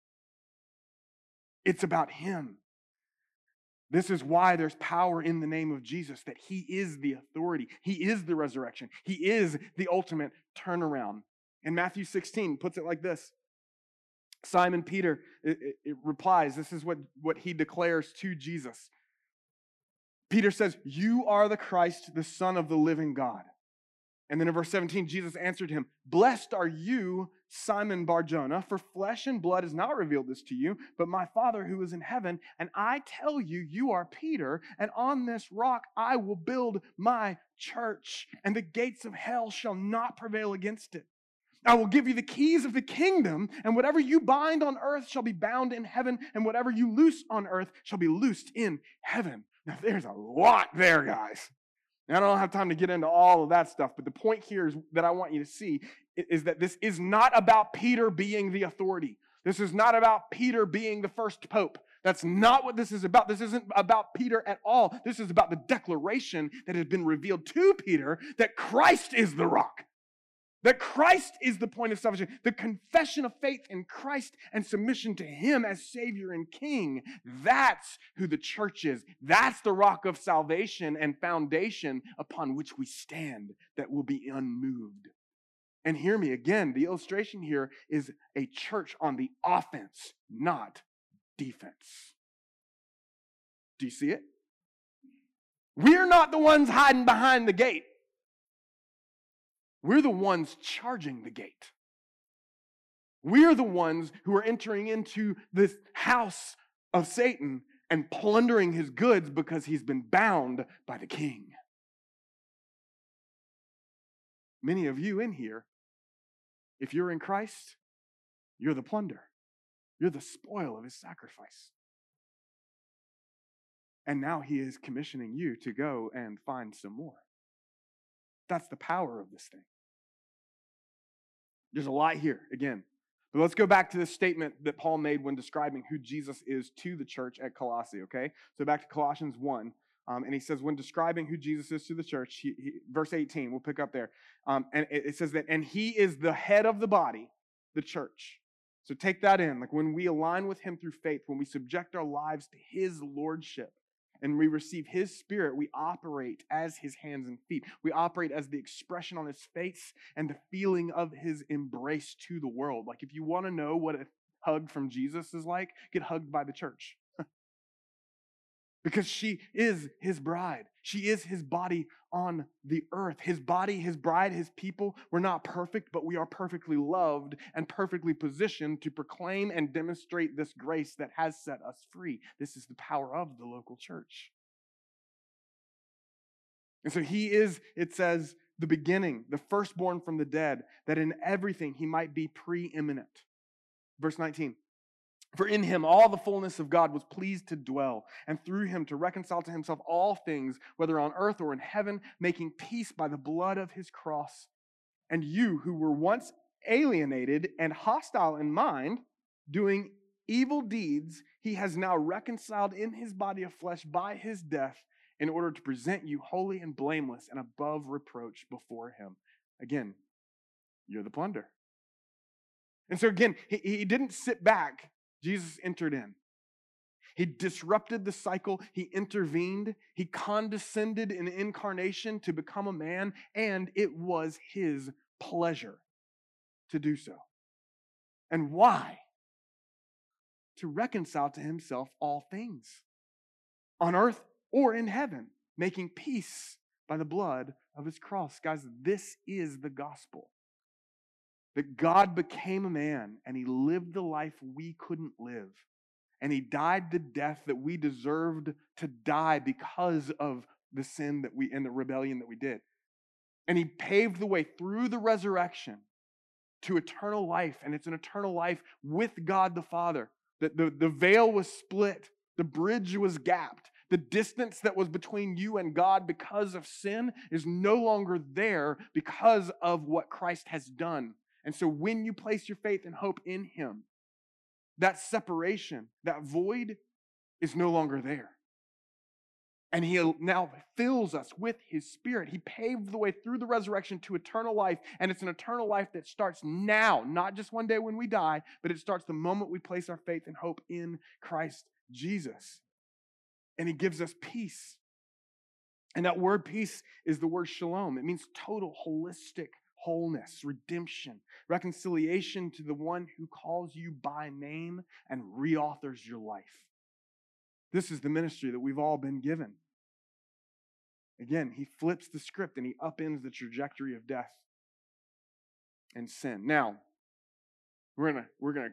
It's about him. This is why there's power in the name of Jesus, that he is the authority. He is the resurrection. He is the ultimate turnaround. And Matthew 16 puts it like this. Simon Peter it replies, this is what he declares to Jesus. Peter says, "You are the Christ, the Son of the living God." And then in verse 17, Jesus answered him, "Blessed are you, Simon Bar-Jonah, for flesh and blood has not revealed this to you, but my Father who is in heaven. And I tell you, you are Peter, and on this rock I will build my church, and the gates of hell shall not prevail against it. I will give you the keys of the kingdom, and whatever you bind on earth shall be bound in heaven, and whatever you loose on earth shall be loosed in heaven." Now, there's a lot there, guys. And I don't have time to get into all of that stuff, but the point here is that I want you to see is that this is not about Peter being the authority. This is not about Peter being the first pope. That's not what this is about. This isn't about Peter at all. This is about the declaration that has been revealed to Peter that Christ is the rock. That Christ is the point of salvation. The confession of faith in Christ and submission to him as Savior and King. That's who the church is. That's the rock of salvation and foundation upon which we stand that will be unmoved. And hear me again, the illustration here is a church on the offense, not defense. Do you see it? We're not the ones hiding behind the gate. We're the ones charging the gate. We're the ones who are entering into this house of Satan and plundering his goods because he's been bound by the king. Many of you in here, if you're in Christ, you're the plunder. You're the spoil of his sacrifice. And now he is commissioning you to go and find some more. That's the power of this thing. There's a lot here, again. But let's go back to this statement that Paul made when describing who Jesus is to the church at Colossae, okay? So back to Colossians 1. And he says, when describing who Jesus is to the church, verse 18, we'll pick up there. And it says that, and he is the head of the body, the church. So take that in. Like when we align with him through faith, when we subject our lives to his lordship, and we receive his spirit, we operate as his hands and feet. We operate as the expression on his face and the feeling of his embrace to the world. Like if you want to know what a hug from Jesus is like, get hugged by the church. Because she is his bride. She is his body on the earth. His body, his bride, his people. We're not perfect, but we are perfectly loved and perfectly positioned to proclaim and demonstrate this grace that has set us free. This is the power of the local church. And so he is, it says, the beginning, the firstborn from the dead, that in everything he might be preeminent. Verse 19. For in him all the fullness of God was pleased to dwell, and through him to reconcile to himself all things, whether on earth or in heaven, making peace by the blood of his cross. And you who were once alienated and hostile in mind, doing evil deeds, he has now reconciled in his body of flesh by his death, in order to present you holy and blameless and above reproach before him. Again, you're the plunder. And so again, he didn't sit back. Jesus entered in. He disrupted the cycle. He intervened. He condescended in incarnation to become a man, and it was his pleasure to do so. And why? To reconcile to himself all things, on earth or in heaven, making peace by the blood of his cross. Guys, this is the gospel. That God became a man and he lived the life we couldn't live. And he died the death that we deserved to die because of the sin that we and the rebellion that we did. And he paved the way through the resurrection to eternal life. And it's an eternal life with God the Father. That the veil was split. The bridge was gapped. The distance that was between you and God because of sin is no longer there because of what Christ has done. And so when you place your faith and hope in him, that separation, that void is no longer there. And he now fills us with his Spirit. He paved the way through the resurrection to eternal life. And it's an eternal life that starts now, not just one day when we die, but it starts the moment we place our faith and hope in Christ Jesus. And he gives us peace. And that word peace is the word shalom. It means total, holistic wholeness, redemption, reconciliation to the one who calls you by name and reauthors your life. This is the ministry that we've all been given. Again, he flips the script and he upends the trajectory of death and sin. Now, we're gonna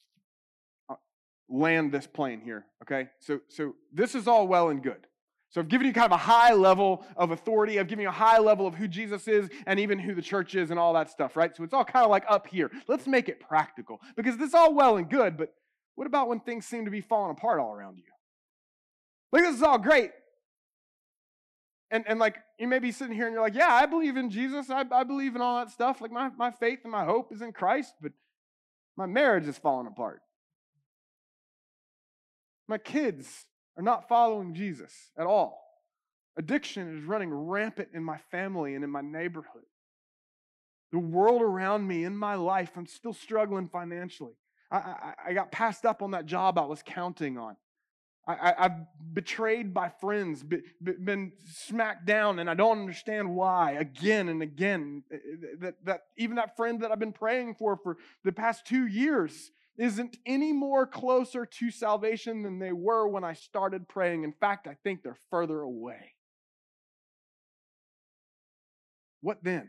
land this plane here, okay? So this is all well and good. So I've given you kind of a high level of authority. I've given you a high level of who Jesus is and even who the church is and all that stuff, right? So it's all kind of like up here. Let's make it practical because this is all well and good, but what about when things seem to be falling apart all around you? Like, this is all great. And like, you may be sitting here and you're like, yeah, I believe in Jesus. I believe in all that stuff. Like, my faith and my hope is in Christ, but my marriage is falling apart. My kids are not following Jesus at all. Addiction is running rampant in my family and in my neighborhood. The world around me, in my life, I'm still struggling financially. I got passed up on that job I was counting on. I've betrayed by friends, been smacked down, and I don't understand why again and again. That even that friend that I've been praying for the past 2 years isn't any more closer to salvation than they were when I started praying. In fact, I think they're further away. What then?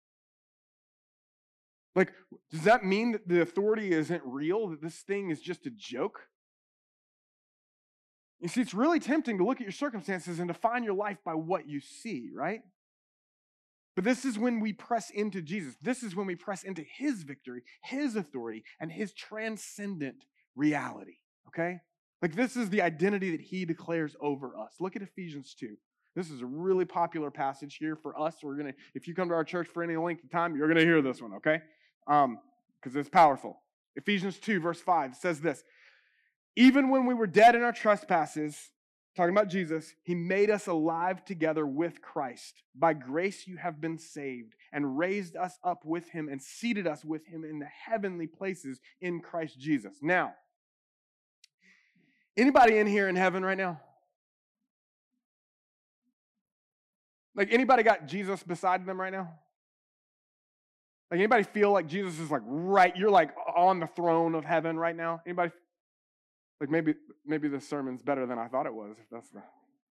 Like, does that mean that the authority isn't real, that this thing is just a joke? You see, it's really tempting to look at your circumstances and define your life by what you see, right? But this is when we press into Jesus. This is when we press into his victory, his authority, and his transcendent reality, okay? Like, this is the identity that he declares over us. Look at Ephesians 2. This is a really popular passage here for us. If you come to our church for any length of time, you're going to hear this one, okay? Because it's powerful. Ephesians 2, verse 5 says this: even when we were dead in our trespasses, talking about Jesus, he made us alive together with Christ. By grace you have been saved and raised us up with him and seated us with him in the heavenly places in Christ Jesus. Now, anybody in here in heaven right now? Like, anybody got Jesus beside them right now? Like, anybody feel like Jesus is like right, you're like on the throne of heaven right now? Anybody? Like, maybe this sermon's better than I thought it was, if that's the...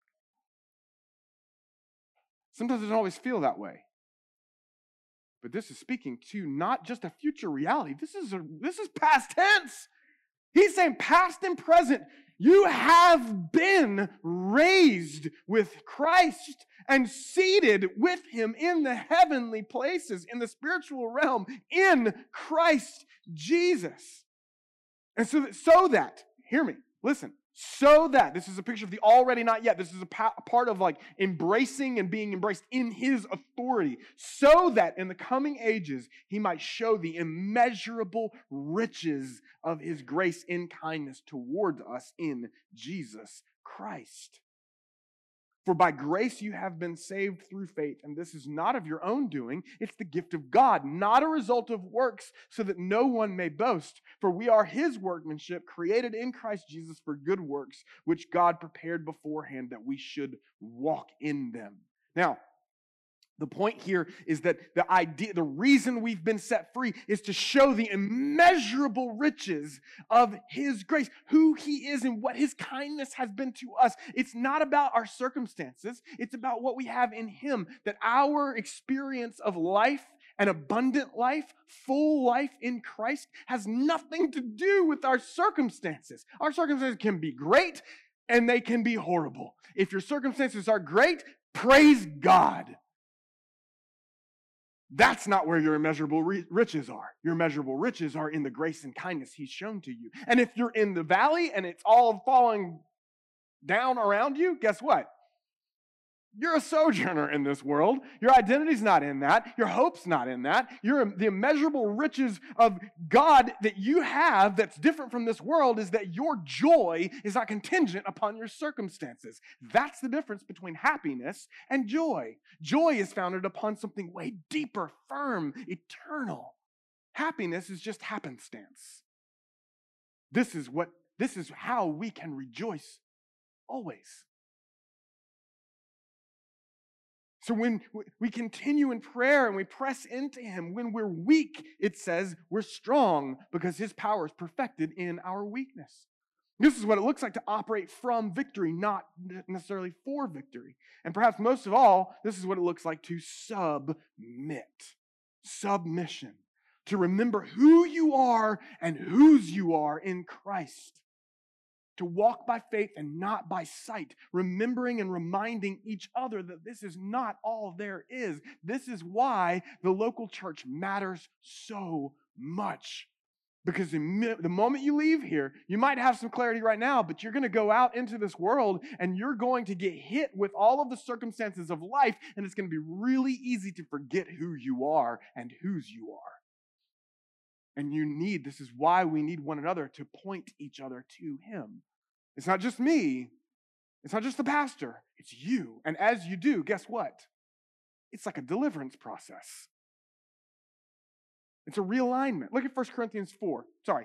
Sometimes it doesn't always feel that way. But this is speaking to not just a future reality. This is past tense. He's saying past and present. You have been raised with Christ and seated with him in the heavenly places, in the spiritual realm, in Christ Jesus. And so that, hear me, listen, so that, this is a picture of the already not yet, this is a part of like embracing and being embraced in his authority, so that in the coming ages he might show the immeasurable riches of his grace in kindness toward us in Jesus Christ. For by grace you have been saved through faith, and this is not of your own doing, it's the gift of God, not a result of works, so that no one may boast. For we are his workmanship, created in Christ Jesus for good works, which God prepared beforehand that we should walk in them. Now, the point here is that the reason we've been set free is to show the immeasurable riches of his grace, who he is and what his kindness has been to us. It's not about our circumstances. It's about what we have in him, that our experience of life, an abundant life, full life in Christ, has nothing to do with our circumstances. Our circumstances can be great and they can be horrible. If your circumstances are great, praise God. That's not where your immeasurable riches are. Your immeasurable riches are in the grace and kindness he's shown to you. And if you're in the valley and it's all falling down around you, guess what? You're a sojourner in this world. Your identity's not in that. Your hope's not in that. The immeasurable riches of God that you have that's different from this world is that your joy is not contingent upon your circumstances. That's the difference between happiness and joy. Joy is founded upon something way deeper, firm, eternal. Happiness is just happenstance. This is how we can rejoice always. So when we continue in prayer and we press into him, when we're weak, it says we're strong because his power is perfected in our weakness. This is what it looks like to operate from victory, not necessarily for victory. And perhaps most of all, this is what it looks like to submit. Submission. To remember who you are and whose you are in Christ. To walk by faith and not by sight, remembering and reminding each other that this is not all there is. This is why the local church matters so much. Because the moment you leave here, you might have some clarity right now, but you're going to go out into this world and you're going to get hit with all of the circumstances of life, and it's going to be really easy to forget who you are and whose you are. And this is why we need one another to point each other to him. It's not just me. It's not just the pastor. It's you. And as you do, guess what? It's like a deliverance process. It's a realignment. Look at 2 Corinthians 4,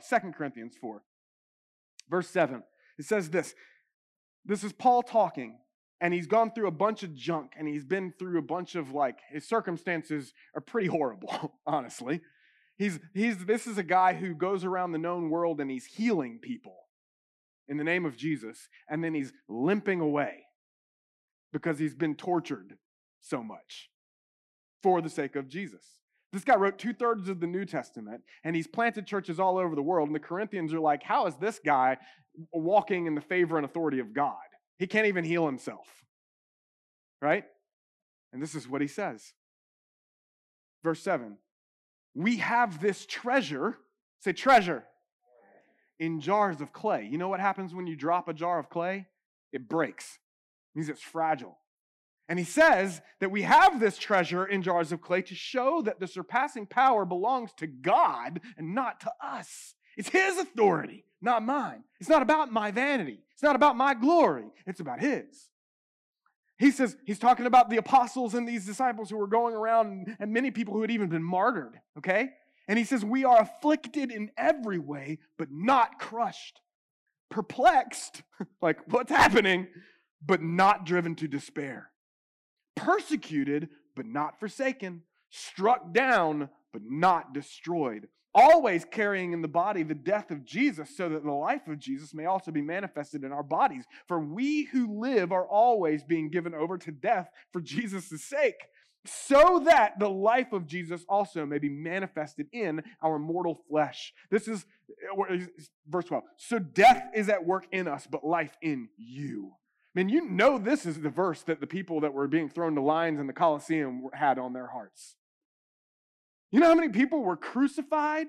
verse 7. It says this. This is Paul talking, and he's gone through a bunch of junk, and he's been through a bunch of, his circumstances are pretty horrible, honestly. This is a guy who goes around the known world and he's healing people in the name of Jesus, and then he's limping away because he's been tortured so much for the sake of Jesus. This guy wrote 2/3 of the New Testament, and he's planted churches all over the world, and the Corinthians are like, how is this guy walking in the favor and authority of God? He can't even heal himself, right? And this is what he says. Verse 7, we have this treasure, say treasure, in jars of clay. You know what happens when you drop a jar of clay? It breaks. It means it's fragile. And he says that we have this treasure in jars of clay to show that the surpassing power belongs to God and not to us. It's his authority, not mine. It's not about my vanity. It's not about my glory. It's about his. He says, he's talking about the apostles and these disciples who were going around and many people who had even been martyred, okay? And he says, we are afflicted in every way, but not crushed. Perplexed, like what's happening, but not driven to despair. Persecuted, but not forsaken. Struck down, but not destroyed. Always carrying in the body the death of Jesus, so that the life of Jesus may also be manifested in our bodies. For we who live are always being given over to death for Jesus' sake, so that the life of Jesus also may be manifested in our mortal flesh. This is verse 12. So death is at work in us, but life in you. I mean, you know this is the verse that the people that were being thrown to lions in the Colosseum had on their hearts. You know how many people were crucified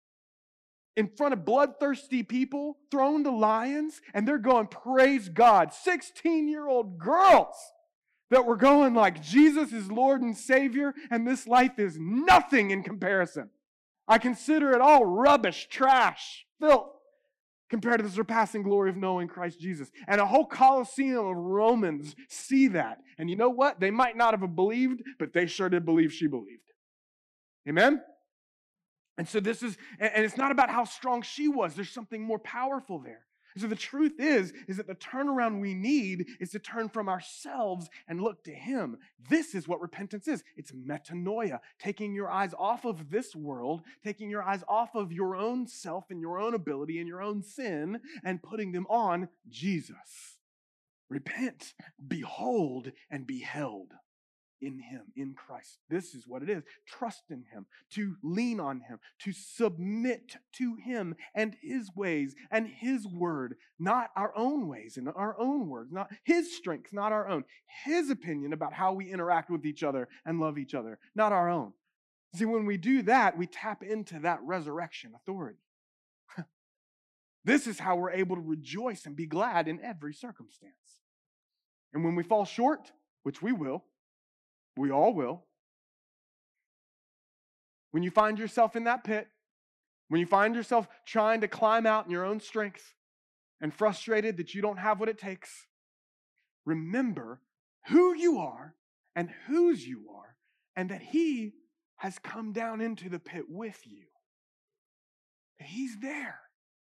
in front of bloodthirsty people, thrown to lions, and they're going, praise God. 16-year-old girls that were going like, Jesus is Lord and Savior, and this life is nothing in comparison. I consider it all rubbish, trash, filth, compared to the surpassing glory of knowing Christ Jesus. And a whole Colosseum of Romans see that. And you know what? They might not have believed, but they sure did believe she believed. Amen? And so this is, and it's not about how strong she was. There's something more powerful there. So the truth is that the turnaround we need is to turn from ourselves and look to him. This is what repentance is. It's metanoia, taking your eyes off of this world, taking your eyes off of your own self and your own ability and your own sin, and putting them on Jesus. Repent, behold, and be held in him, in Christ. This is what it is. Trust in him, to lean on him, to submit to him and his ways and his word, not our own ways and our own words, not his strength, not our own. His opinion about how we interact with each other and love each other, not our own. See, when we do that, we tap into that resurrection authority. This is how we're able to rejoice and be glad in every circumstance. And when we fall short, which we will, we all will, when you find yourself in that pit, when you find yourself trying to climb out in your own strength and frustrated that you don't have what it takes, remember who you are and whose you are, and that He has come down into the pit with you. And He's there.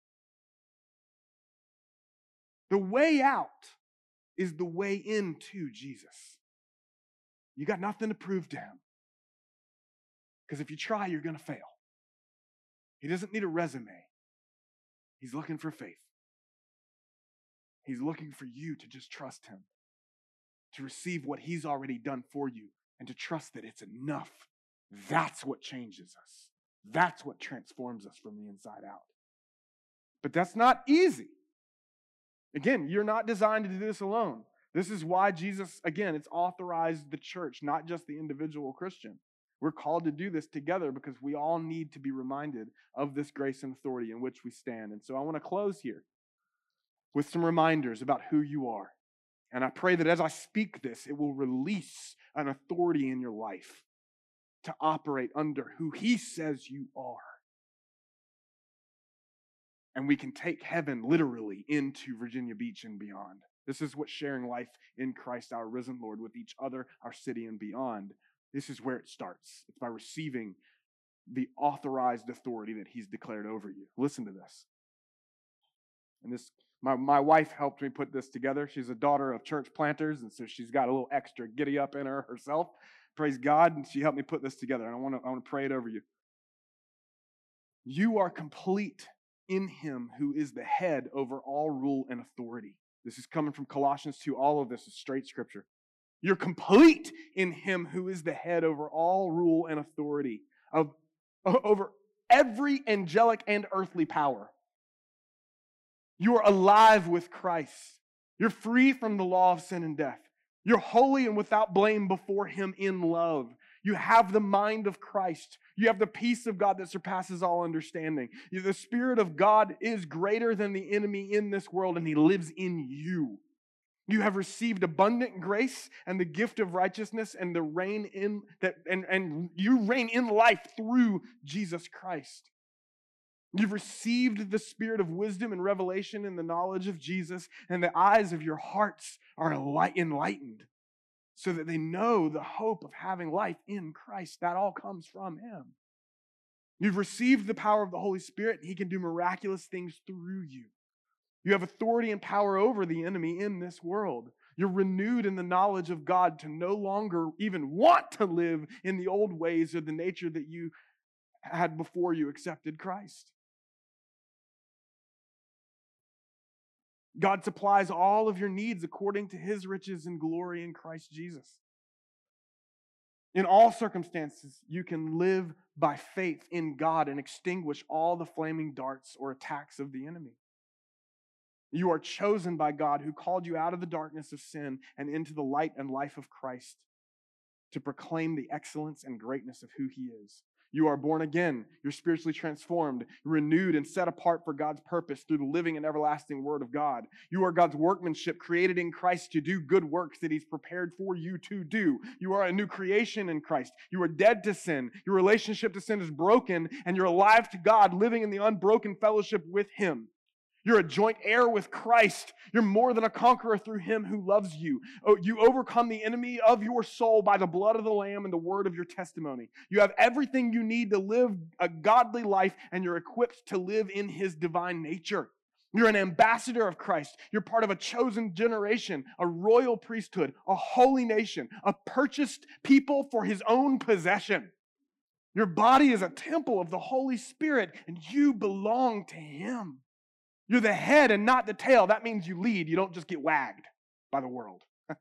The way out is the way into Jesus. You got nothing to prove to Him. Because if you try, you're going to fail. He doesn't need a resume. He's looking for faith. He's looking for you to just trust Him, to receive what He's already done for you, and to trust that it's enough. That's what changes us. That's what transforms us from the inside out. But that's not easy. Again, you're not designed to do this alone. This is why Jesus, again, it's authorized the church, not just the individual Christian. We're called to do this together because we all need to be reminded of this grace and authority in which we stand. And so I want to close here with some reminders about who you are. And I pray that as I speak this, it will release an authority in your life to operate under who He says you are. And we can take heaven literally into Virginia Beach and beyond. This is what sharing life in Christ, our risen Lord, with each other, our city, and beyond. This is where it starts. It's by receiving the authorized authority that He's declared over you. Listen to this. And this, my wife helped me put this together. She's a daughter of church planters, and so she's got a little extra giddy up in her herself. Praise God, and she helped me put this together. And I want to pray it over you. You are complete in Him who is the head over all rule and authority. This is coming from Colossians 2. All of this is straight scripture. You're complete in Him who is the head over all rule and authority, over every angelic and earthly power. You are alive with Christ. You're free from the law of sin and death. You're holy and without blame before Him in love. You have the mind of Christ. You have the peace of God that surpasses all understanding. The Spirit of God is greater than the enemy in this world, and He lives in you. You have received abundant grace and the gift of righteousness, and and you reign in life through Jesus Christ. You've received the spirit of wisdom and revelation in the knowledge of Jesus, and the eyes of your hearts are enlightened so that they know the hope of having life in Christ. That all comes from Him. You've received the power of the Holy Spirit, and He can do miraculous things through you. You have authority and power over the enemy in this world. You're renewed in the knowledge of God to no longer even want to live in the old ways or the nature that you had before you accepted Christ. God supplies all of your needs according to His riches and glory in Christ Jesus. In all circumstances, you can live by faith in God and extinguish all the flaming darts or attacks of the enemy. You are chosen by God, who called you out of the darkness of sin and into the light and life of Christ, to proclaim the excellence and greatness of who He is. You are born again. You're spiritually transformed, renewed, and set apart for God's purpose through the living and everlasting Word of God. You are God's workmanship, created in Christ to do good works that He's prepared for you to do. You are a new creation in Christ. You are dead to sin. Your relationship to sin is broken, and you're alive to God, living in the unbroken fellowship with Him. You're a joint heir with Christ. You're more than a conqueror through Him who loves you. You overcome the enemy of your soul by the blood of the Lamb and the word of your testimony. You have everything you need to live a godly life, and you're equipped to live in His divine nature. You're an ambassador of Christ. You're part of a chosen generation, a royal priesthood, a holy nation, a purchased people for His own possession. Your body is a temple of the Holy Spirit, and you belong to Him. You're the head and not the tail. That means you lead. You don't just get wagged by the world.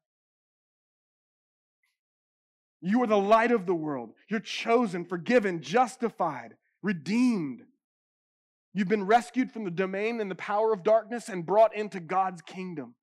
You are the light of the world. You're chosen, forgiven, justified, redeemed. You've been rescued from the domain and the power of darkness and brought into God's kingdom.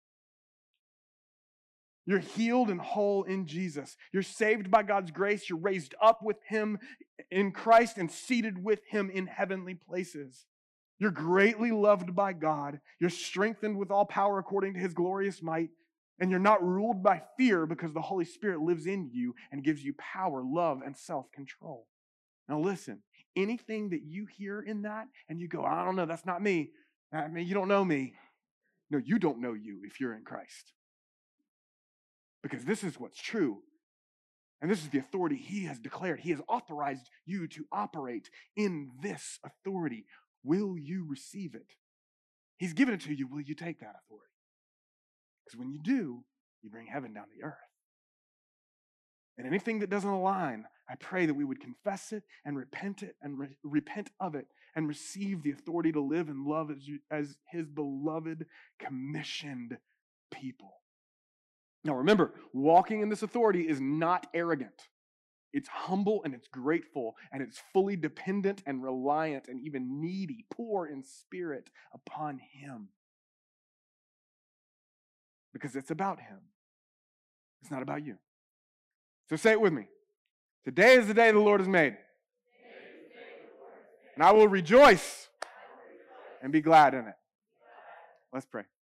You're healed and whole in Jesus. You're saved by God's grace. You're raised up with Him in Christ and seated with Him in heavenly places. You're greatly loved by God. You're strengthened with all power according to His glorious might. And you're not ruled by fear because the Holy Spirit lives in you and gives you power, love, and self-control. Now listen, anything that you hear in that and you go, I don't know, that's not me. I mean, you don't know me. No, you don't know you if you're in Christ. Because this is what's true. And this is the authority he has declared. He has authorized you to operate in this authority. Will you receive it? He's given it to you. Will you take that authority? Because when you do, you bring heaven down to earth. And anything that doesn't align, I pray that we would confess it and repent of it and receive the authority to live and love as his beloved, commissioned people. Now remember, walking in this authority is not arrogant. It's humble and it's grateful and it's fully dependent and reliant and even needy, poor in spirit upon him. Because it's about him. It's not about you. So say it with me. Today is the day the Lord has made. And I will rejoice and be glad in it. Let's pray.